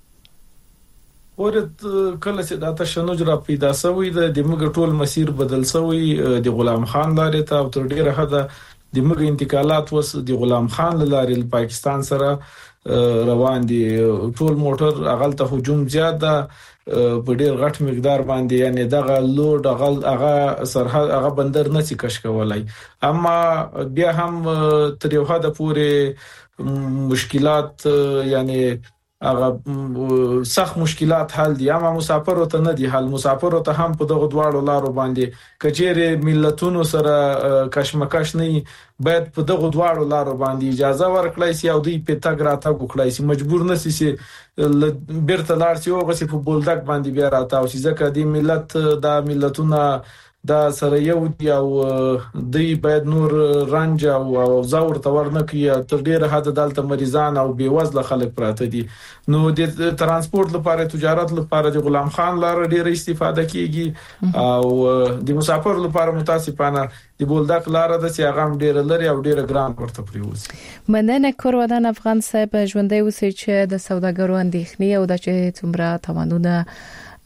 ورت کله چې دا تشنج را پیدا شوی د دمګ ټول مسیر بدل شوی د غلام خان لارې ته او تر ډیره حد د موږ انتقالات وس د غلام خان لارې پاکستان سره روان دي ټول موټر اغلته هجوم زیاده په ډیر غټ مقدار باندې یعنی دغه لوډ اغل هغه سرحد هغه بندر نه چی کش کولای اما بیا هم تر یو حد پورې مشکلات یعنی هغه سخت مشکلات حل دي اما مسافر ته نه دي حل مسافر ته هم په دغه دواړو لارو باندې کچېره ملتونو سره کشمکش نه باید په دغه دواړو لارو باندې اجازه ورکړای شي او دوی په تګ راته وکړای شي مجبور نه شي چې بیرته لار شي او غسی په بولدک باندې بیا راته او ځکه دی ملت دا ملتونه دا سره یو دی او دوی باید نور رنج او زور تور نه کوي تر ډیره حد دلته مریضان او بیوزله خلک پراته دي نو د ترانسپورت لپاره تجارت لپاره د غلام خان لار ډیره استفاده کیږي او د مسافر لپاره متاسفانه د بولدک لار د سیاغام ډیره لري او ډیره ګران ورته پریوځي مننه کور ودان افغان صاحب ژوندۍ اوسې چې د سوداګرو اندېښنې او د چې څومره توانونه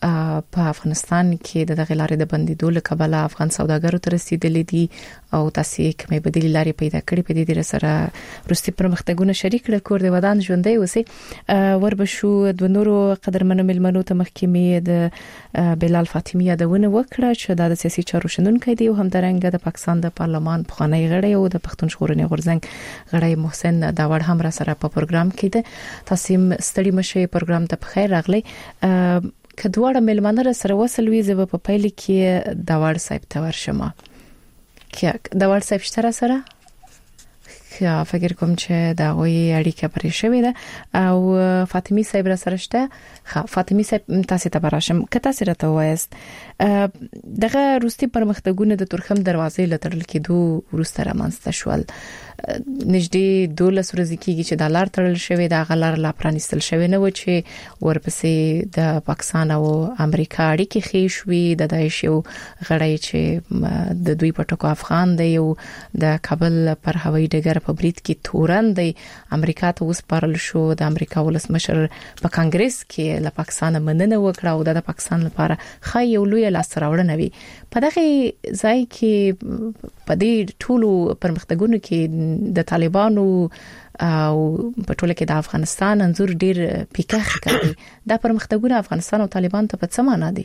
په افغانستان کې د دغه لارې د بندیدو لکبله افغان سوداګرو ته رسیدلې دي او تاسو کومې بدیل لارې پیدا کړې په دې سره روسي پرمختګونه شریک کړ کور د ودان ژوندۍ اوسې وربشو د نورو قدرمنو ملمنو ته محکمې د بلال فاطمی یادونه وکړه چې د سیاسي چارو شنونکو دی او همدارنګه د پاکستان د پارلمان پخوانی غړی او د پښتون ژغورنې غورځنګ غړی محسن داوړ هم را سره په پروګرام کې ده. تاسو ستړي مشه پروګرام ته بخیر راغلی. کډوړه ملمنه سره وصل وی زه په پایله کې داوړ صاحب ته ورشم. کې داوړ صاحب شته سره خو فکر کوم چې دا وی اړیکه پرې شوې ده او فاطمی صاحب را سره شته. خو فاطمی صاحب تاسو ته براشم که تاسو راته وایست دغه روسي پرمختګونه د ترخم دروازې لټرل کېدو وروسته رامنځته شول. نږدې دولس ورځې کېږي چې د لار تړل شوی د غلار لا پرانستل شوی نه و چې ورپسې د پاکستان او امریکا اړیکې خې شوې د داعش یو غړی چې د دوی پټکو افغان دی او د کابل پر هوایي ډګر په بریټ کې تورن دی امریکا ته وسپارل شو. د امریکا ولسمشر په کانګرس کې له پاکستان مننه وکړه او د پاکستان لپاره خای یو لوی لاسراوړنه وي. په دغه ځای کې په دې ټولو پرمختګونو کې د طالبانو او په ټوله کې د افغانستان انځور ډیر پیکه ښکاري. دا پرمختګونه افغانستان او طالبان ته په څه معنا دي؟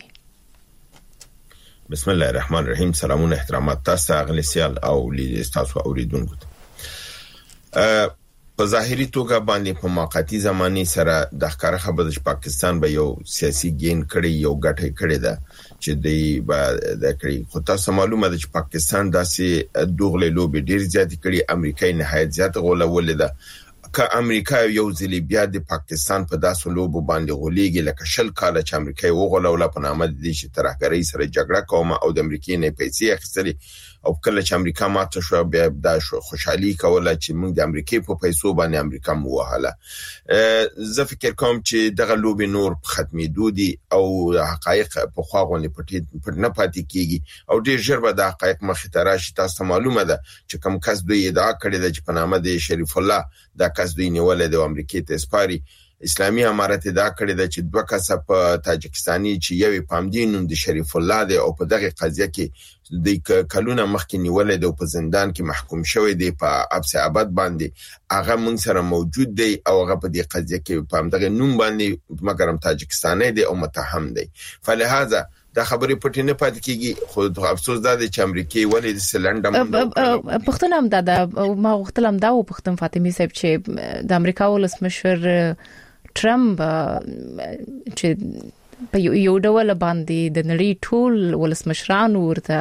بسم الله الرحمن الرحیم. سلامونه احترامات تاسو اغلیسیال او لیدل تاسو اوریدونکو ته. په ظاهري توګه باندې په موقتی زماني سره د ښکار خبره چې پاکستان به یو سیاسي ګین کړي یو ګټه کړي ده چې دی به د کړي. خو تاسو معلومه ده چې پاکستان داسې دوغله لوبي ډیر زیات کړي. امریکای نهایت زیات غولول ده. که امریکا یو ځلی بیا د پاکستان په داسو لوبو باندې غولېږي لکه شل کال چې امریکای وغولول په نامه دي چې ترهګرۍ سره جګړه کومه او د امریکای نه پیسې اخیستلې او کله چې امریکا ماته شو بیا د خوشحالي کوله چې موږ د امریکای په پیسو باندې امریکا مو وهاله. زه فکر کوم چې دغه لوبي نور ختمېدو دي او حقایق په خواغونې پټ نه پاتې کیږي او ډیر ژر به د حقایق مخې ته راشي. تاسو معلومه ده چې کوم کس دوی ادعا کړې ده چې په نامه د شریف الله دا کس دوی نیولې د امریکای ته سپاري. اسلامي امارت ادعا کړې ده چې دوه کسه په تاجکستاني چې یوې پامدینوم د شریف الله دی او په دغه قضیه کې د کلونه مخکې نیولې ده او په زندان کې محکوم شوی دی په حبس ابد باندې. هغه موږ سره موجود دی او هغه په دې قضیه کې په دغه نوم باندې مګرم تاجکستاني دی او متهم دی. فلهذا دا خبرې پټې نه پاتې کیږي. خو افسوس دا دی چې امریکای ولې د سلنډم پښتون هم دا ما غوښتلم دا و پښتون فاطمی صاحب چې د امریکا ولسمشر ټرمپ چې په یو ډول باندې د نړۍ ټول ولسمشران ورته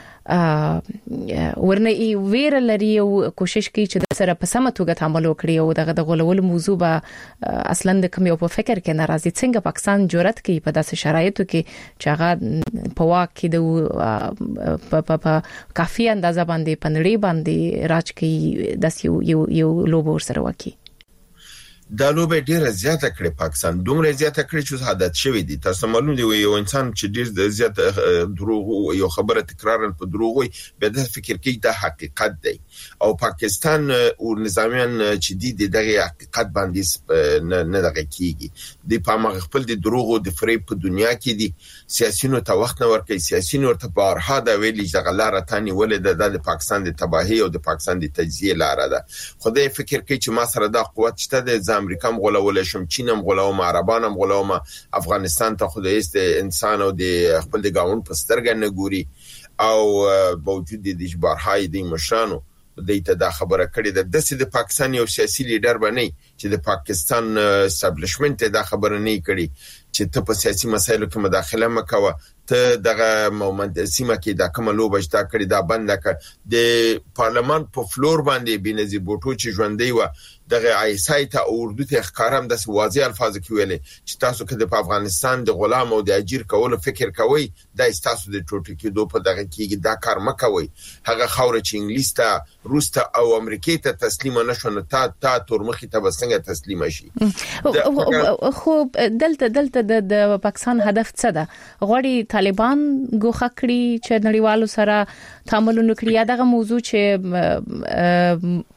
ورنه ای ویر لري او کوشش کوي چې د سره په سمه توګه تعامل وکړي او دغه د غولول موضوع به اصلا د کوم یو په فکر کې ناراضي څنګه پاکستان جرأت کوي په داسې شرایطو کې چې هغه په واک کې د په کافي اندازه باندې پنړې باندې راج کوي د یو یو لوبور سره وکي. دا لوبه ډیره زیاته کړې پاکستان دومره زیاته کړې چې عادت شوی دی. تاسو معلوم دی یو انسان چې ډیر زیات دروغ یو خبره تکرار په دروغ وي به د فکر کې دا حقیقت دی او پاکستان او نظامیان چې دی دغه حقیقت باندې نه دغه کیږي. د پامغ خپل د دروغ او د فریب په دنیا کې دي. سیاسيونو ته وخت نه ورکړي. سیاسيونو ورته بارها دا ویلي چې غلاره تانی ولې د پاکستان د تباہي او د پاکستان د تجزیه لاره ده. خدای فکر کوي چې ما سره دا قوت شته د امریکا مغولول شم چینم غولوم عربانم غولوم افغانستان ته خدای است انسان او د خپل د گاون پسترګ نه ګوري او باوجود د اجبارهای د مشانو دایته دا خبره کړې ده. د سید پاکستان یو سیاسي لیډر باندې چې د پاکستان استابلیشمنت دا خبره نه کړي چې ته په سیاسي مسایلو کې مداخله مکوه. ته دغه مومند سیمه کې دا کوم لوبه شته کړی دا بند کړ. د پارلمان په فلور باندې بنظیر بوټو چې ژوندۍ و دغه عیسی ته اردو ته ښکارم د واضح الفاظ کې ویلې چې تاسو کې د افغانستان د غلام او د اجیر کولو فکر کوئ دا تاسو د ټوټې کې دوه په دغه کې دا کار مکوئ. هغه خوره چې انګلیس ته روس ته او امریکای ته تسلیم نشو نه تا تا تورمخي ته بسنګ تسلیم شي. خو دلته دلته د پاکستان هدف څه ده؟ غوړي طالبان ګوښه کړی چې نړیوالو سره تعامل وکړي یا دغه موضوع چې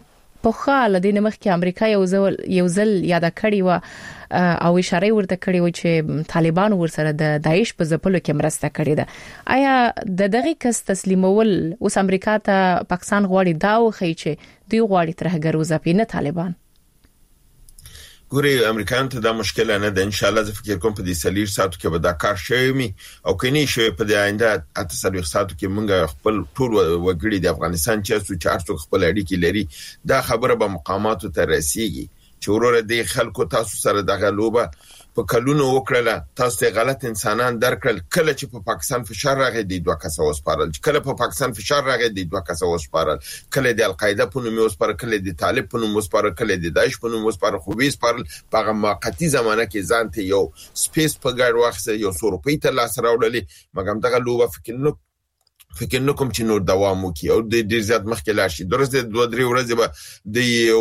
په خاله د نمخ کې امریکا یو ځل یو ځل یاد کړی و او اشاره ورته کړی و چې طالبان ورسره د داعش په ځپلو کې مرسته کړې ده. آیا د دغه کس تسلیمول اوس امریکا ته پاکستان غواړي دا وخی چې دوی غواړي ترهګر وځپي نه طالبان؟ ګوري امریکایان ته دا مشکل نه ده. ان شاء الله زه فکر کوم په دې سلیر ساتو کې به دا کار شوی او کني شوی په دې آینده اته سلیر ساتو کې موږ خپل ټول وګړي د افغانستان چې څو چار څو خپل اړیکې لري دا خبره به مقاماتو ته رسیږي چې ورور دې خلکو تاسو سره دغه لوبه په کلونو وکړه، تاسو ته غلط انسانان درکړل. کله چې په پاکستان فشار راغی د دوه کسه وسپارل، کله په پاکستان فشار راغی د دوه کسه وسپارل، کله د القاعده په نوم وسپارل، کله د طالب په نوم وسپارل، کله د داعش په نوم وسپارل. خو به وسپارل په موقتی زمانه کې ځانته یو سپیس په ګډ واخسه یو څو روپۍ ته لاس راوړلې. مګم دغه لوبه فکر نو فکر نو کوم چې نور دوام وکي او د ډیر زیات مخکې لاشي. درسته دوه درې ورځې به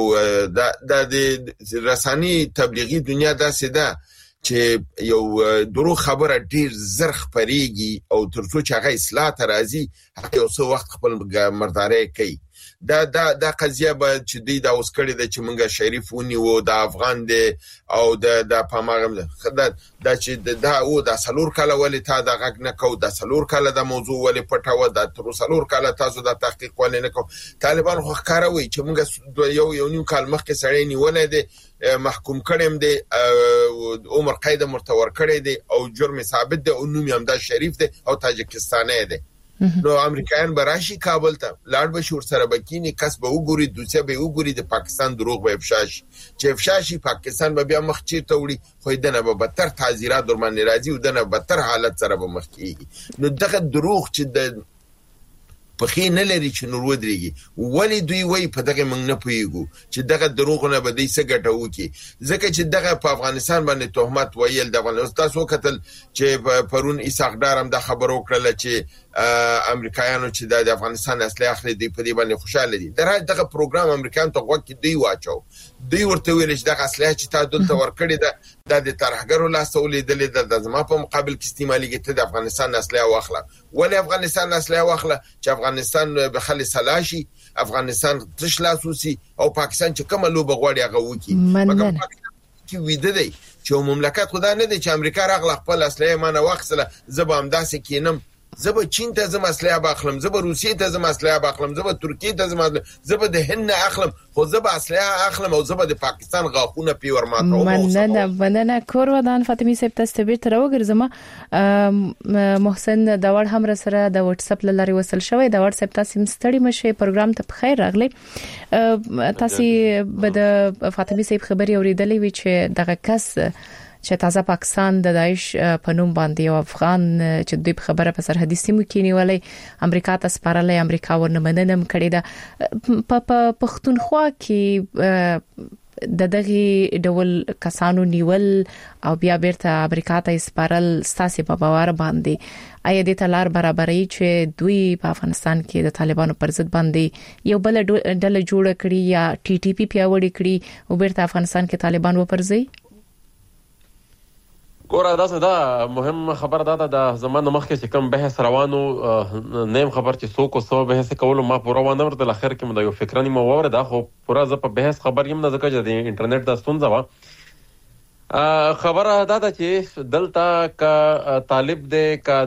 د د د رساني تبلیغي دنیا داسې ده چې یو درو خبره ډیر زر خبريږي او ترڅو چې هغه اصلاح ته راځي هغه یو څو وخت خپل مرداري کوي. دا دا دا قضیه به چې دی دا اوس کړی د چې مونږه شریف ونی وو د افغان دی او د د پاماغم خدای دا چې دا او د سلور کاله ولې تا د غږ نه کو د سلور کاله د موضوع ولې پټاوه د تر سلور کاله تاسو د تحقیق ولې نه کو. طالبان خو ښکاروي چې مونږه یو یو نیو کال مخکې سړی نیولې دی محکوم کړم دی عمر قید مرتور کړی دی او جرم ثابت دی او نوم هم د شریف دی او تاجکستاني دی. نو امریکایان براشي کابل ته لاړ به شور سره بکینی کس به وګوري دوسه به وګوري د پاکستان دروغ به افشاش چې افشاشي پاکستان به بیا مخ چیرته وړي خو دنه به بدتر تعزیرات درمن راځي او دنه بدتر حالت سره به مخ کیږي. نو دغه دروغ چې د پخې نه لري چې نور ودرېږي ولی دوی وای په دغه موږ نه پويګو چې دغه دروغونه به دې څه ګټو کی ځکه چې دغه په افغانستان باندې تهمت ویل د افغانستان تاسو کتل چې پرون اسحاقدار هم د خبرو کړل چې امریکایانو چې د افغانستان اصلي اخلي دی په دې باندې خوشاله دي. دغه پروګرام امریکایان ته وګورئ دوی واچو دوی ورته ویل چې دغه اصلي چې تا دلته ورکړی ده د ترهګرو لاسولې دلې د زما په مقابل کې استعمالي کې د افغانستان اصلي واخله ولی افغانستان اصلي واخله چې افغانستان به خلي سلاشي افغانستان تش لاسوسي او پاکستان چې کومه لوبه غواړي هغه وکي. مګر کې ویده دی چې مملکت خدا نه دی چې امریکا راغله خپل اصلي مانه واخله زبا همداسې کینم زبا چین ته زما اصلي باخلم زبا روسیې ته زما اصلي باخلم زبا ترکیې ته زما زبا د هند اخلم خو زبا اصلي اخلم او زبا د پاکستان غاخونه پیور ماتو. مننه مننه کور ودان فاطمه صاحب تاسو به تر وګرځم. محسن دا ور هم سره د واتس اپ لاري وصل شوی دا واتس اپ تاسو مستړی مشه پروګرام ته بخیر راغلی. تاسو به د فاطمه صاحب خبري اوریدلې وی چې دغه کس چې تازه پاکستان د داعش په نوم باندې یو افغان چې دوی په خبره په سرحدي سیمو کې نیولې امریکا ته سپارلې امریکا ورنه مننم کړی دا په پښتونخوا کې د دغه ډول کسانو نیول او بیا بیرته امریکا ته سپارل ستاسو په باور باندې آیا د تلار برابرۍ چې دوی په افغانستان کې د طالبانو پر ضد باندې یو بل ډله جوړ کړي یا ټي ټي پی پیاوړي کړي او بیرته افغانستان کې طالبان وپرځي؟ ګوره دا څه دا مهم خبر دا د زمانه مخکې چې کوم بحث روانو نیم خبر چې څوک او څو بحث کولو ما پوره ونه ورته اخر کې مده یو فکرانی مو وره دا خو پوره ز په بحث خبر یم نه ځکه چې د انټرنیټ د ستونزه وا خبره دا ده چې دلته کا طالب دې کا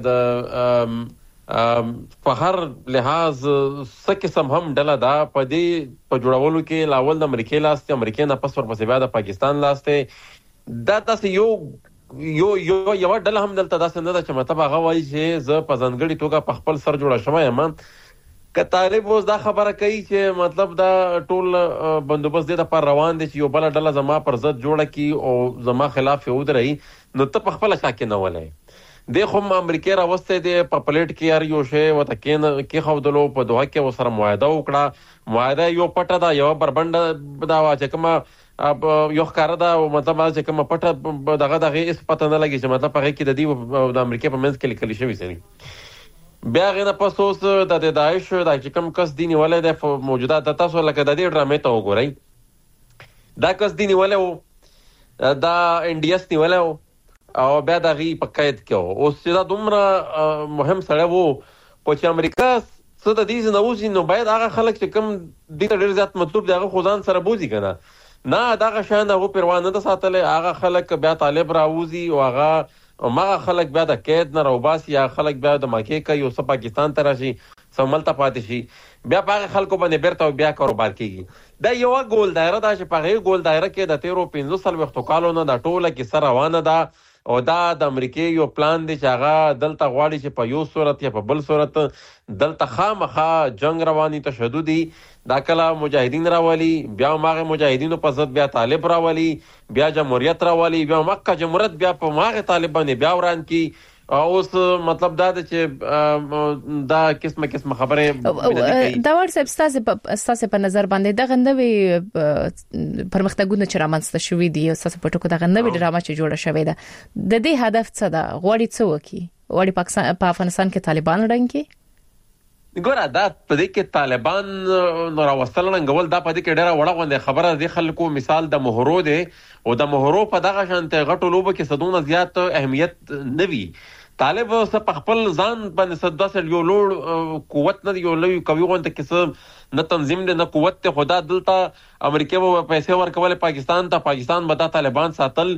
د په هر لحاظ څه قسم هم ډله دا په دې په جوړولو کې لاول د امریکای لاسته امریکای نه پس ور پسې بیا د پاکستان لاسته دا تاسو یو یو یو یو ډله هم دلته داسې نه ده چې مطلب هغه وایي چې زه په ځانګړي توګه په خپل سر جوړه شوی یم. که طالب اوس دا خبره کوي چې مطلب دا ټول بندوبست دې لپاره روان دي چې یو بل ډله زما پر ضد جوړه کی او زما خلاف یې ودرې نو ته په خپل شا کې نه ولې د خو امریکای راوسته دی په پلیټ کې یار یو شی وته کې نه کې خو دلو په دوه کې وسره معاهده وکړه معاهده یو پټه دا یو بربند دا وا چې کومه اب یو ښکارا دا مطلب چې کومه پټه دغه دغه اس پته نه لګي چې مطلب هغه کې د دې د امریکا په منځ کې لیکل شوی سړي بیا غنه پسوس د داعش د چې کوم کس دیني ولې د موجوده د تاسو لکه د دې ډرامې ته وګورئ دا کس دیني ولې دا انډیاس نیولې او بیا د غي په قید کې او سیده دومره مهم سره وو په چې امریکا څه د دې نه وځي نو باید هغه خلک چې کوم دې ته ډېر زیات مطلوب دی هغه خو ځان سره بوزي که نه نه دغه شان هغه پروا نه ده ساتلی هغه خلک بیا طالب راوځي او هغه هماغه خلک بیا د قید نه راوباسي هغه خلک بیا د مکې کوي او څه پاکستان ته راشي څه ملته پاتې شي بیا په هغه خلکو باندې بیرته بیا کاروبار کېږي دا یوه ګول دایره ده چې په هغې ګول دایره کې د تېرو پنځه څلوېښتو کالو نه دا ټوله کیسه روانه ده او دا د امریکې یو پلان دی چې هغه دلته غواړي چې په یو صورت یا په بل صورت دلته خامخا جنگ رواني تشددي دا کله مجاهدین راولي بیا هماغه مجاهدینو په ضد بیا طالب راولي بیا جمهوریت راولي بیا مکه جمهوریت بیا په هماغه طالب باندې بیا وران کی اوس مطلب دا ده چې دا قسمه قسمه خبره دا ورسې ستاسو ستاسو په نظر باندې دغه نوې پرمختګونه چې رامنځته شوې دي او ستاسو په ټکو دغه نوې ډرامه چې جوړه شوې ده د دې هدف څه ده غواړي څه وکړي غواړي پاکستان په افغانستان کې طالبان رنګي ګوره دا په دې کې طالبان نو راوستل رنګول دا په دې کې ډېره وړه غوندې خبره د خلکو مثال د مهرو دی او د مهرو په دغه شانته غټو لوبو کې صدونه زیات اهمیت نه وي طالب څه په خپل ځان باندې صداسل یو لوړ قوت نه یو لوی کوي غونډه کې څه نه تنظیم دی نه قوت ته خدا دلته امریکا به پیسې ورکول پاکستان ته پاکستان به دا طالبان ساتل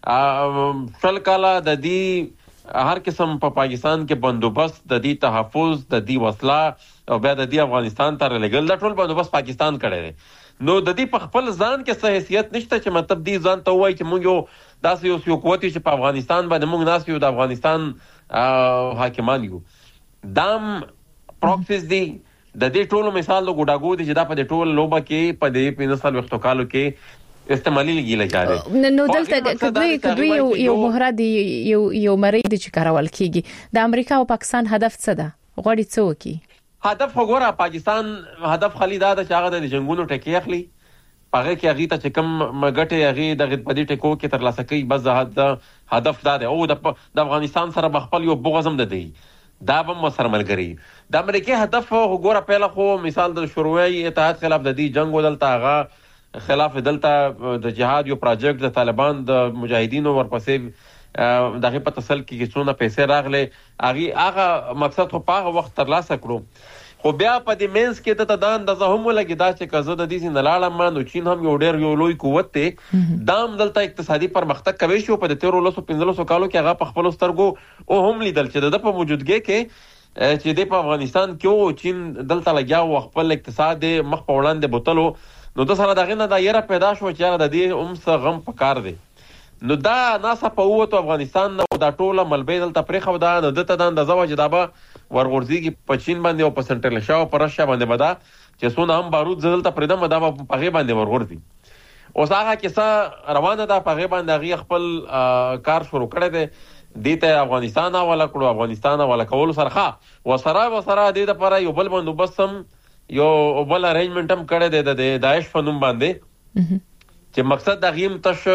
فل کاله د دې هر قسم په پا پاکستان کې بندوبست د دې تحفظ د دې وسله او بیا د دې افغانستان ته لګل د ټول بندوبست پاکستان کړی دی نو د دې په خپل ځان کې څه حیثیت نشته چې مطلب دې ځان ته وایي چې موږ یو داسې یو یو قوت چې په افغانستان باندې موږ ناس یو د افغانستان حاکمان یو دام پروکسیز دی د دې ټولو مثال د ګوډاګو دی چې دا په دې ټول لوبه کې په دې پنځه څلوېښتو کالو کې استعمالي لګي لګاره نو دلته کدوې کدوې یو یو مهره دی یو یو مری دی چې کارول کیږي د امریکا او پاکستان هدف څه ده غواړي څه وکړي هدف وګوره پاکستان هدف خالي دا د هغه د جنگونو ټکی اخلي هغه کې هغه ته چې کوم مګټه هغه د غدپدي ټکو کې تر لاسه کوي بس هدف دا دی او د افغانستان سره بخپل یو بغزم ده دی دا به مو سره ملګری د امریکا هدف وګوره پهله خو مثال د شوروي اتحاد خلاف د دې جنگ ودلته هغه خلاف دلته د جهاد یو پروجیکټ د طالبان د مجاهدینو ورپسې دغه په تسل کې څونه پیسې راغله هغه هغه مقصد خو په هغه وخت تر لاسه کړو خو بیا په دې مینس کې ته د اندازه هم لګی دا چې کزه د دې نه لاړم نو چین هم یو ډېر یو لوی قوت دی دام دلته اقتصادي پرمختګ کوي شو په تیرو لسو پنځلسو کالو کې هغه په خپل سترګو او هم لیدل چې د په موجودګي کې چې د په افغانستان کې چین دلته لګیا او خپل اقتصاد مخ په وړاندې بوتلو نو د سره دغه نه دا یره پیدا شو چې د دې اومسه غم پکار دی نو دا ناسا په وته افغانستان نو دا ټوله ملبې دلته پرې خو دا د ته د اندازه وجدابه ورغورځيږي په چین باندې او په سنټرل شاو پر راشیا باندې بدا چې څونه هم بارود زدل ته پرې د مدا په غي باندې ورغورځي اوس هغه کیسه روانه ده په غي باندې غي خپل کار شروع کړی دی دته افغانستان والا کړو افغانستان والا کول سرخه وسره وسره د لپاره یو بل بندوبست هم یو بل ارینجمنت هم کړی دی د داعش فنوم باندې چې مقصد د غیم تش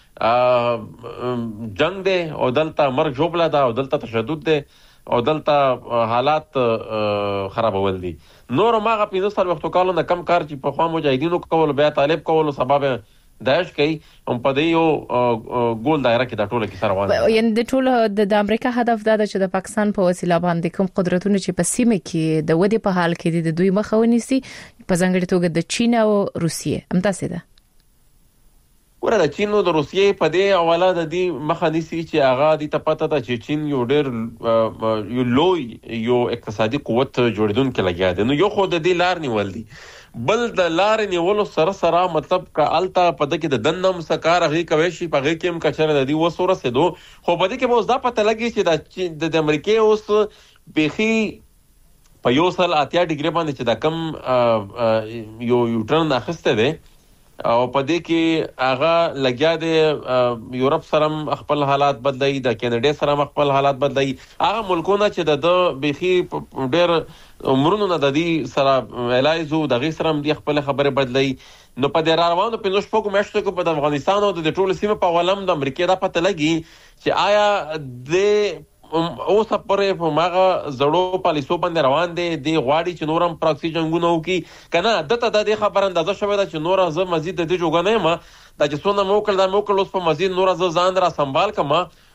جنگ دی او دلته مرګ جوړه ده او دلته تشدد دی او دلته حالات خرابول دي نور ماغه پنځه څلوېښتو کالو نه کم کار چې په خوا مجاهدینو کول بیا طالب کول سبب داعش کوي هم په دې یو ګول دایره کې د ټوله کې سره روانه یعنی د ټوله د امریکا هدف دا ده چې د پاکستان په وسیله باندې کوم قدرتونه چې په سیمه کې د ودی په حال کې د دوی مخه ونیسي په ځانګړي توګه د چین او روسیې هم تاسو ده ورته د چین او د روسیې په دې حواله د دې مخه نیسي چې هغه د تپاته د چین یو ډېر یو لوی یو اقتصادي قوت جوړیدونکو لګیا دي نو یو خو د دې لار نیول دي بل د لار نیولو سره سره مطلب ک التا په دغه د دنم سکار هغه کوي شي په هغه کې هم کچره د دې وسوره سدو خو په دې کې اوس دا پته لګي چې د امریکای اوس بيخي په یو سل اتیا ډیګري باندې چې دا کم یو یو ټرن اخسته ده او په دې کې هغه لګیا دی یورپ سره خپل حالات بدلای د کینیډا سره خپل حالات بدلای هغه ملکونه چې د بيخي ډېر عمرونو نه د دې سره الایزو د غي سره د خپل خبره بدلای نو په دې روانو په نوش پکو مشته کو په افغانستان او د ټولو سیمه په عالم د امریکا د پته لګي چې آیا د اوس پرې په ماغه زړو پالیسو باندې روان دي د غواړي چې نورم پراکسي جنگونه وکي کنه دته د دې خبر اندازه شوې ده چې نور از مزید د دې جوګنه ما د چې څونه موکل د موکل اوس په مزید نور از ځان را سنبال کما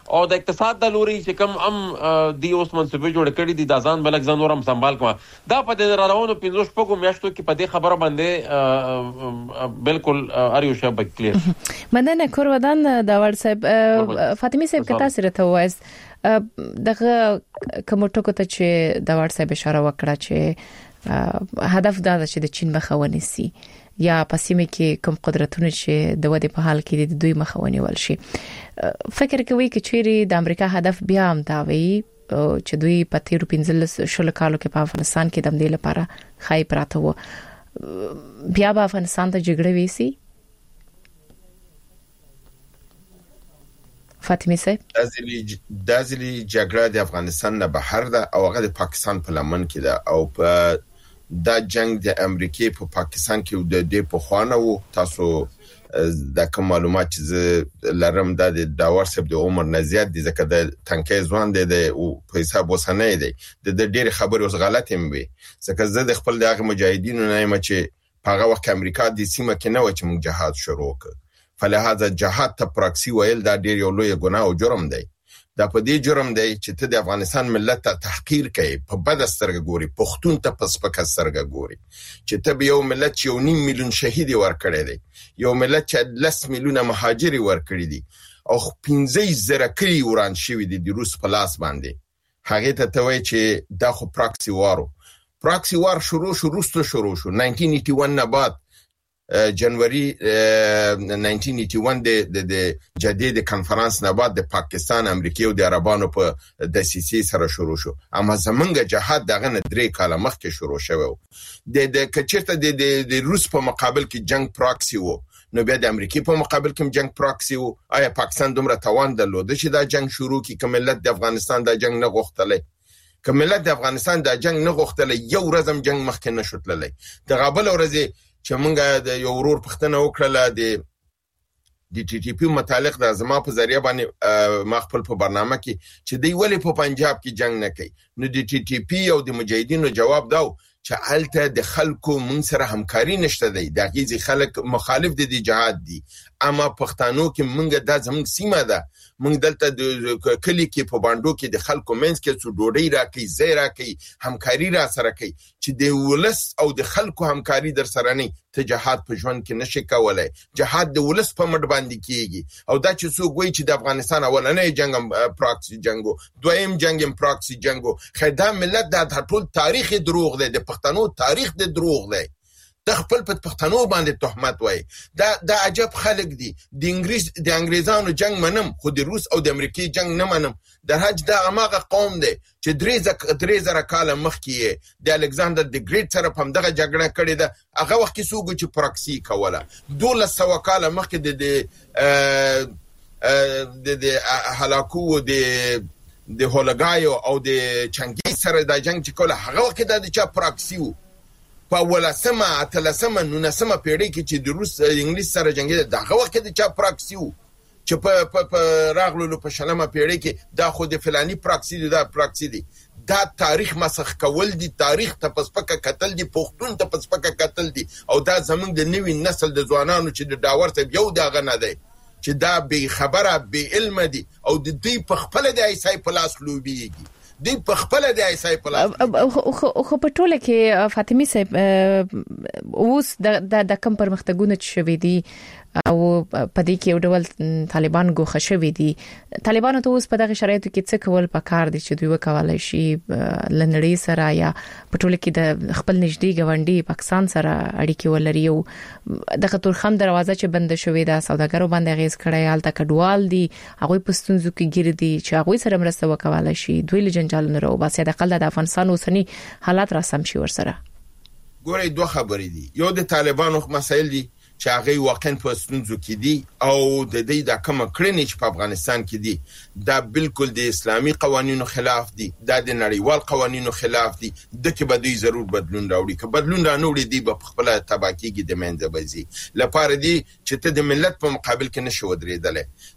او د اقتصاد د لوري چې کوم ام دی اوس منصوبې جوړ کړي دي د ځان بلک ځان ورم سنبال کما دا په دې راروانو پنځه شپږو میاشتو کې په دې خبره باندې بالکل اریو شابه کلیر مننه کور ودان دا وړ صاحب فاطمه صاحب کتا سره ته وایس دغه کوم ټکو ته چې د وړ صاحب اشاره وکړه چې هدف دا ده چې د چین مخاوني سي یا پسیمه کې کوم قدرتونه چې د ودې په حال کې د دوی مخاوني ول شي فکر کوي چې چیرې د امریکا هدف بیا هم دا وي چې دوی په تیر پنځلس شل کالو کې په افغانستان کې د دې لپاره خای پراته وو بیا به افغانستان ته جګړه ویسي فاطمه صاحب دازلی دازلی جګړه د افغانستان نه بهر ده او هغه د پاکستان په لمن کې ده او په دا جنگ د امریکای په پاکستان کې د دې په خوانه وو تاسو د کوم معلومات چې لرم د داور سب د عمر نزيات دي ځکه د تنکي ځوان دی او په حساب وسنه دی د ډېر خبرې اوس غلطه مې ځکه زه د خپل دغه مجاهدینو نه یم چې په هغه وخت امریکا د سیمه کې نه و چې موږ جهاد شروع کړ فلهذا جهاد ته پراکسی ویل دا ډېر یو لوی ګناه او جرم دی دا په دې جرم دی چې ته د افغانستان ملت ته تحقیر کوي په بد سترګه ګوري پښتون ته په سپک سترګه ګوري چې ته یو ملت یو نیم میلیون شهید ورکړی دی یو ملت چې لس میلیونه مهاجر ورکړي دي او پنځه زره کلی وران شوی دي د روس په لاس باندې هغه ته ته وایي چې دا خو پراکسی وارو پراکسی وار شروع شو روسته شروع شو نولس سوه اسی و یک نه بعد جنوري نولس سوه اسی و یک د د جدید کنفرانس نه بعد د پاکستان امریکای او د عربانو په د سیسي سره شروع شو اما زمونږ جهاد دغه نه درې کاله مخکې شروع شوی د د کچرته د د روس په مقابل کې جنگ پراکسی وو نو بیا د امریکای په مقابل کې جنگ پراکسی وو آیا پاکستان دومره توان درلود چې دا جنگ شروع کی کوملت د افغانستان دا جنگ نه غوښتلې کوملت د افغانستان دا جنگ نه غوښتلې یو ورځم جنگ مخکې نه شوتللې د غابل ورځې چې مونږه د یو ورور پښتنه وکړه د د ټي ټي پی متعلق د زما په ذریعہ باندې ما خپل په برنامه کې چې دی ولی په پنجاب کې جنگ نه کوي نو د ټي ټي پی او د مجاهدینو جواب داو چې الته د خلکو مون سره همکاري نشته دی د غیزي خلک مخالف دي د جهاد دي اما پښتنو کې مونږ د زمونږ سیمه ده مونږ دلته د کلی کې په باندې کې د خلکو منځ کې څو ډوډۍ راکې زی راکې همکاري را سره کوي چې د ولس او د خلکو همکاري در سره نه ته جهاد په ژوند کې نشي کولای جهاد د ولس په مټ باندې کیږي او دا چې څوک وایي چې د افغانستان اولنې جنگ پراکسی جنگو دویم جنگ پراکسی جنگو خدای ملت د ټول تاریخ دروغ دی د پښتنو تاریخ د دروغ دی د خپل په پښتنو باندې تهمت وای دا د عجب خلک دي د انګریز د انګریزانو جنگ منم خو د روس او د امریکای جنگ نه منم د حج د هغه قوم دی چې درې درې زره کال مخکې د الکساندر د ګریټ سره په دغه جګړه کړې ده هغه وخت کې څوک چې پراکسی کوله دولس سوه کال مخکې د د د هلاکو د د هولګایو او د چنګیز سره د جنگ چې کوله هغه وخت د چا پراکسی وو په ولسمه اتلسمه نونسمه پیړۍ کې چې د روس انګلیس سره جنگیدل دغه وخت د چا پراکسی وو چې په په راغلو په شلمه پیړۍ کې دا خو د فلانی پراکسی دی دا پراکسی دی دا تاریخ مسخ کول دي تاریخ ته پسپکه قتل دي پښتون ته پسپکه قتل دي او دا زمونږ د نوې نسل د ځوانانو چې د داور ته یو دغه نه دی چې دا به خبره به علم دي او د دې په خپل د ایسای پلاس لوبيږي دی په خپل د ایسای پلاس خو په ټوله کې فاطمه صاحب اوس د د کم پرمختګونه شوي دي او په دې کې یو ډول طالبان ګوښه شوي دي طالبانو ته اوس په دغه شرایطو کې څه کول پکار دي چې دوی وکولای شي لنړی سره یا په ټوله کې د خپل نږدې ګاونډي پاکستان سره اړیکې ولري او دغه تورخم دروازه چې بند شوې ده سوداګرو باندې غیز کړی حالت کډوال دي هغه پښتونځو کې ګیر دي چې هغه سره مرسته وکولای شي دوی لجنجال نه راو باسي د قلد د افغانستان اوسنی حالات را سم شي ورسره ګورې دوه خبرې دي یو د طالبانو مسایل دي چې هغه واقعا په ستونزو کې دي او د دې د کوم کړنې چې په افغانستان کې دي دا بالکل د اسلامي قوانینو خلاف دي دا د نړیوال قوانینو خلاف دي د کې به دوی ضرور بدلون راوړي که بدلون را نوړي دي په خپل تباکیږي د منځ بزي لپاره دي چې ته د ملت په مقابل کې نشو درېدل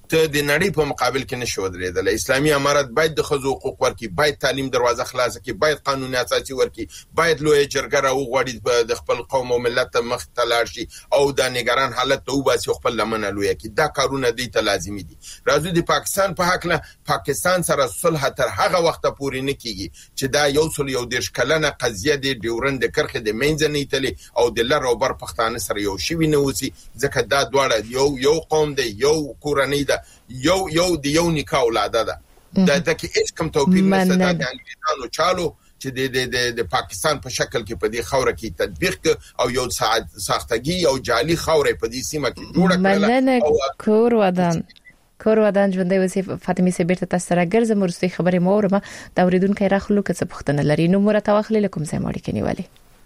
ته د نړۍ په مقابل کې نشو درېدل. اسلامي امارت باید د ښځو حقوق ورکړي، باید تعلیم دروازه خلاصه کړي، باید قانون اساسي ورکړي، باید لویه جرګه راوغواړي د خپل قوم او ملت مخ ته لاړ شي او د نگران حالت ته وباسي، خپل لمنه لویه کړي. دا کارونه دوی ته لازمي دي. راځو د پاکستان په حق پاکستان سره صلح تر هغه وخته پورې نه کیږي چې دا یو څل یو دېرش کلنه قضیه د ډیورند کرښې د منځ نه ایتلې او د لر او بر پښتانه سره یو شوي نه اوسي، ځکه دا دواړه یو یو قوم دی، یو کورنۍ ده، یو یو د یو نیکه اولاده ده. دا د کې هیڅ کوم توپیر نشته. دا د انګریزانو چالو چې د د د پاکستان په شکل کې په دې خوره کې تطبیق او یو ساختګي او جعلي خوره په دې سیمه کې جوړه کړل. او کور ودان کور ودان ژوندۍ وسی فاطمه سي بیرته تاسو سره ګرځم ورستي خبرې مو ورما دا اوریدونکو راخلو که څه پښتنه لري نو مرته واخلې لكم زې ماړي کې نیولې.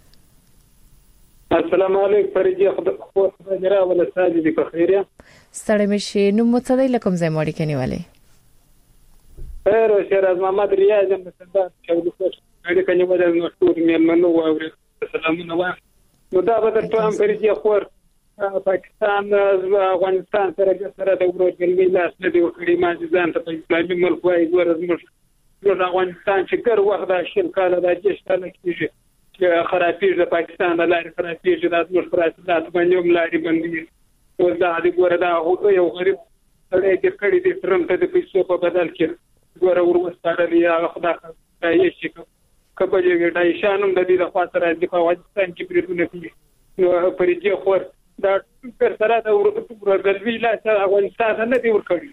السلام علیکم فرجی خو خبره ولا ساجد په خیره ستړی مشي نو متدای لكم زې ماړي کې نیولې. خیر او شهراز محمد ریاض هم څنګه چولو کوم اړې کني ودا نو ټول مې منو او سلامونه وا نو دا به ته هم فرجی خور پاکستان افغانستان سره سره د ورورګلوي لاس نه دی وکړي. ما ځان ته په اسلامي ملک وایي ورزمر د افغانستان چې ګر وخت د شل کال د جشن کېږي چې خرابېږي د پاکستان د لارې خرابېږي د زموږ پراسلات باندې هم لارې بندي او دا د ګوره دا یو غریب سړی چې کړي دي ترم ته د پیسو په بدل کې ګوره ورسره یا خدا یې شي کبه یې دای شانم د دې د خاطر د افغانستان کې پریدونه کوي نو پرېږي خور دا پر سره د ورورګلوي لاس افغانستان نه دی ورکړي.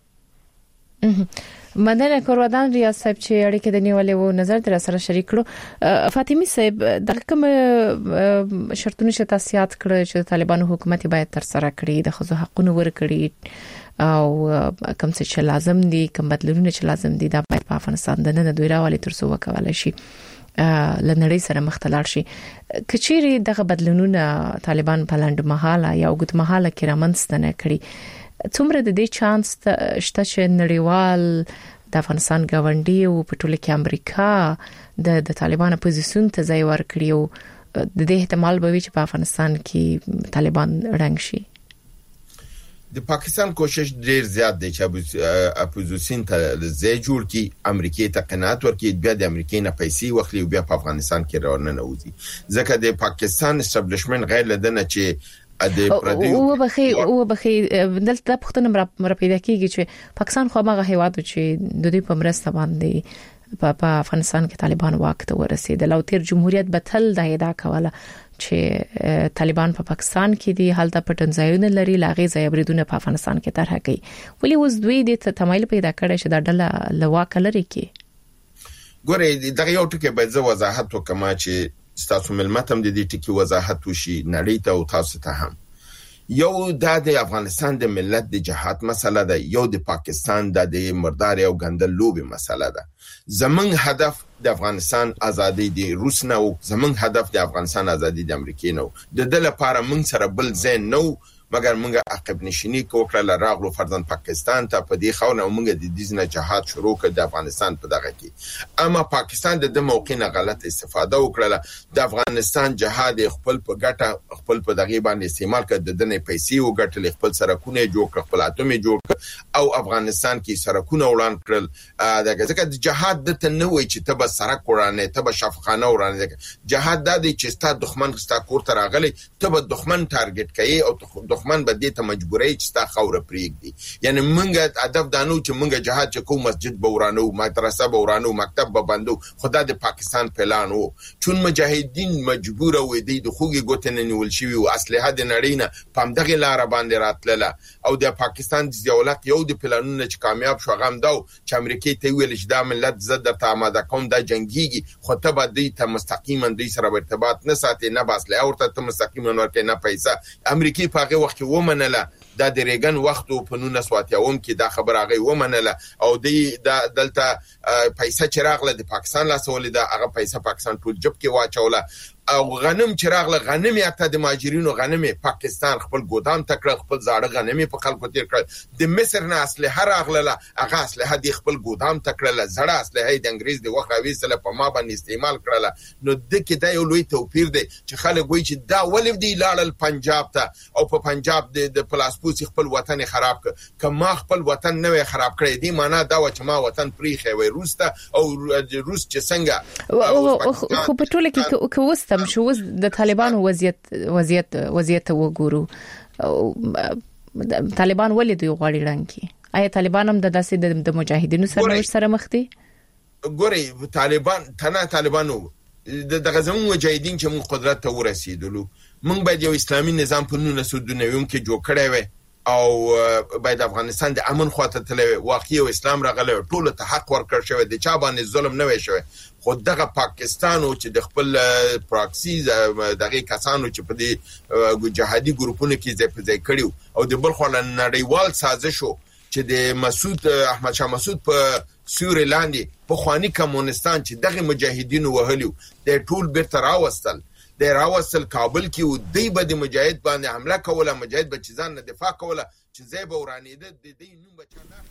مننه کورودان ریاض صاحب چې اړیکې د نیولې وو نظر در سره شریک کړو. فاطمه صاحب د کوم شرطونه چې تاسو یاد کړل چې طالبانو حکومت باید تر سره کړی د خزو حقونه ورکړي او کوم څه چې لازم دي کوم بدلونونه چې لازم دي دا باید په افغانستان د نه دوی راولي تر څو وکولای شي لنړی سره مختلف شي. کچيري دغه بدلونونه طالبان په لاندې مهاله یا وګت مهاله کې رامنځته کړي څومره د دې چانس شته چې نړیوال د افغانستان غونډي او په ټوله کې امریکا د د طالبان اپوزیشن ته ځای ورکړي او د دې احتمال به وي چې په افغانستان کې طالبان رنګ شي. د پاکستان کوشش ډیر زیات دی چې اپوزیشن ته ځای جوړ کړي، امریکای ته قناعت ورکړي، بیا د امریکای نه پیسې واخلي او بیا په افغانستان کې راونه وځي. ځکه د پاکستان اسټابلیشمنت غیر لدنه چې او بخي او بخي دلته پښتون مر پیدا کیږي چې پاکستان خو هغه هیواد چې د دې په مرسته باندې په افغانستان کې طالبان واک ته ورسېدل او تیر جمهوریت به تل دا ادعا کوله چې طالبان په پاکستان کې دي حالت پټن ځایونه لري لاغي ځای بریدونه په افغانستان کې طرح کوي. ولی اوس دوی د تمایل پیدا کړی چې دا ډله لواک لري کې. ګوره دغه یو ټکی باید زه وضاحت وکم چې تاسو ملمتم د دې ټکی وضاحت وشي نړۍ ته او تاسو ته هم. یو د افغانستان د ملت د جهاد مسله ده، یو د پاکستان د مردار او غندل لوبي مسله ده. زمون هدف د افغانستان ازادي دی، روس نه او زمون هدف د افغانستان ازادي د امریکای نه. د دل لپاره موږ سره بل ځین نو مګر موږ عقب نشینی کوکړه راغلو فردن پاکستان ته په دې خونه موږ د دې جهاد شروع کړ د افغانستان په دغه کې. اما پاکستان د د موقع نه غلط استفاده وکړه، د افغانستان جهاد خپل په ګټه خپل په دغه باندې استعمال کړ، د دنه پیسې او ګټل خپل سرکونه جوړ کړ، خپل اتمه جوړ کړ او افغانستان کې سرکونه وړاندې کړل. دغه ځکه د جهاد د تنوي چې تبه سرک ورانه تبه شفقانه ورانه جهاد د دې چې ستاسو دښمن ستا کور ته راغلی تبه دښمن ټارګټ کوي او دښمن به دې ته مجبورای چې تا خوره پریږدي. یعنی منګه هدف دانو چې منګه جهاد چې کوم مسجد بورانو، مدرسه بورانو، مکتب به بندو، خدا د پاکستان پلان وو. چون مجاهدین مجبور و دي د خوګي ګوتنه نیول شي او اسلحه د نړۍ نه پام دغه لار باندې راتله او د پاکستان د دولت یو د پلانونو چې کامیاب شو غم داو چې امریکای ته ویل چې دا ملت زد د آماده کوم د جنگيږي خو ته به دې ته مستقیما دې سره ارتباط نه ساتي، نه باسله او ته مستقیما ورکې نه پیسې. امریکای په هغه وخت ومنله دا د ریګن وخت په نونه سواتیاوم کې دا خبر هغه ومنله او د دلته پیسې چراغله د پاکستان لاسولې دا هغه پیسې پاکستان ټول جب کې واچوله او غنم چې راغله غنم یا ته د ماجرینو غنم پاکستان خپل ګودام تکړه خپل زاړه غنم په خلکو تیر کړ د مصر نه اسلحه راغله هغه اسلحه د خپل ګودام تکړه زړه اسلحه د انګريز د وخت اویسله په ما باندې استعمال کړله نو د کې دا یو لوی توپیر دی چې خلک وایي چې دا ولې دی لاړل پنجاب ته او په پنجاب د پلاسپوس خپل وطن خراب ک کما خپل وطن نه خراب کړی دی معنا دا و چې ما وطن پریخه وي روس ته او روس چې څنګه خو په ټوله کې کوستم شو د طالبانو وضعیت وضعیت وضعیت وګورو طالبان ولې دوی غواړي رانکی آیا طالبان هم د داسې د مجاهدینو سره سره مخ دي ګوري طالبان تنه طالبانو د غزمون مجاهدین چې موږ قدرت ته ورسېدلو موږ باید یو اسلامي نظام په نولس سوه دوه نوي کې جوړ کړی وي او باید افغانستان د امن خواته تللی واقعي او اسلام راغلی ټول ته حق ورکړ شوی د چا باندې ظلم نه وی شوی خو دغه پاکستان او چې د خپل پراکسي دغه کسانو چې په دې جهادي ګروپونو کې ځای په ځای کړیو او د بل خو نړیوال سازشو چې د مسعود احمد شاه مسعود په سوري لاندې په خواني کمونستان چې دغه مجاهدینو وهلیو د ټول بیرته راوستل د راوستل کابل کې او دی به د مجاهد باندې حمله کوله مجاهد به ځان نه دفاع کوله چې زې به ورانیده د دې نوم بچا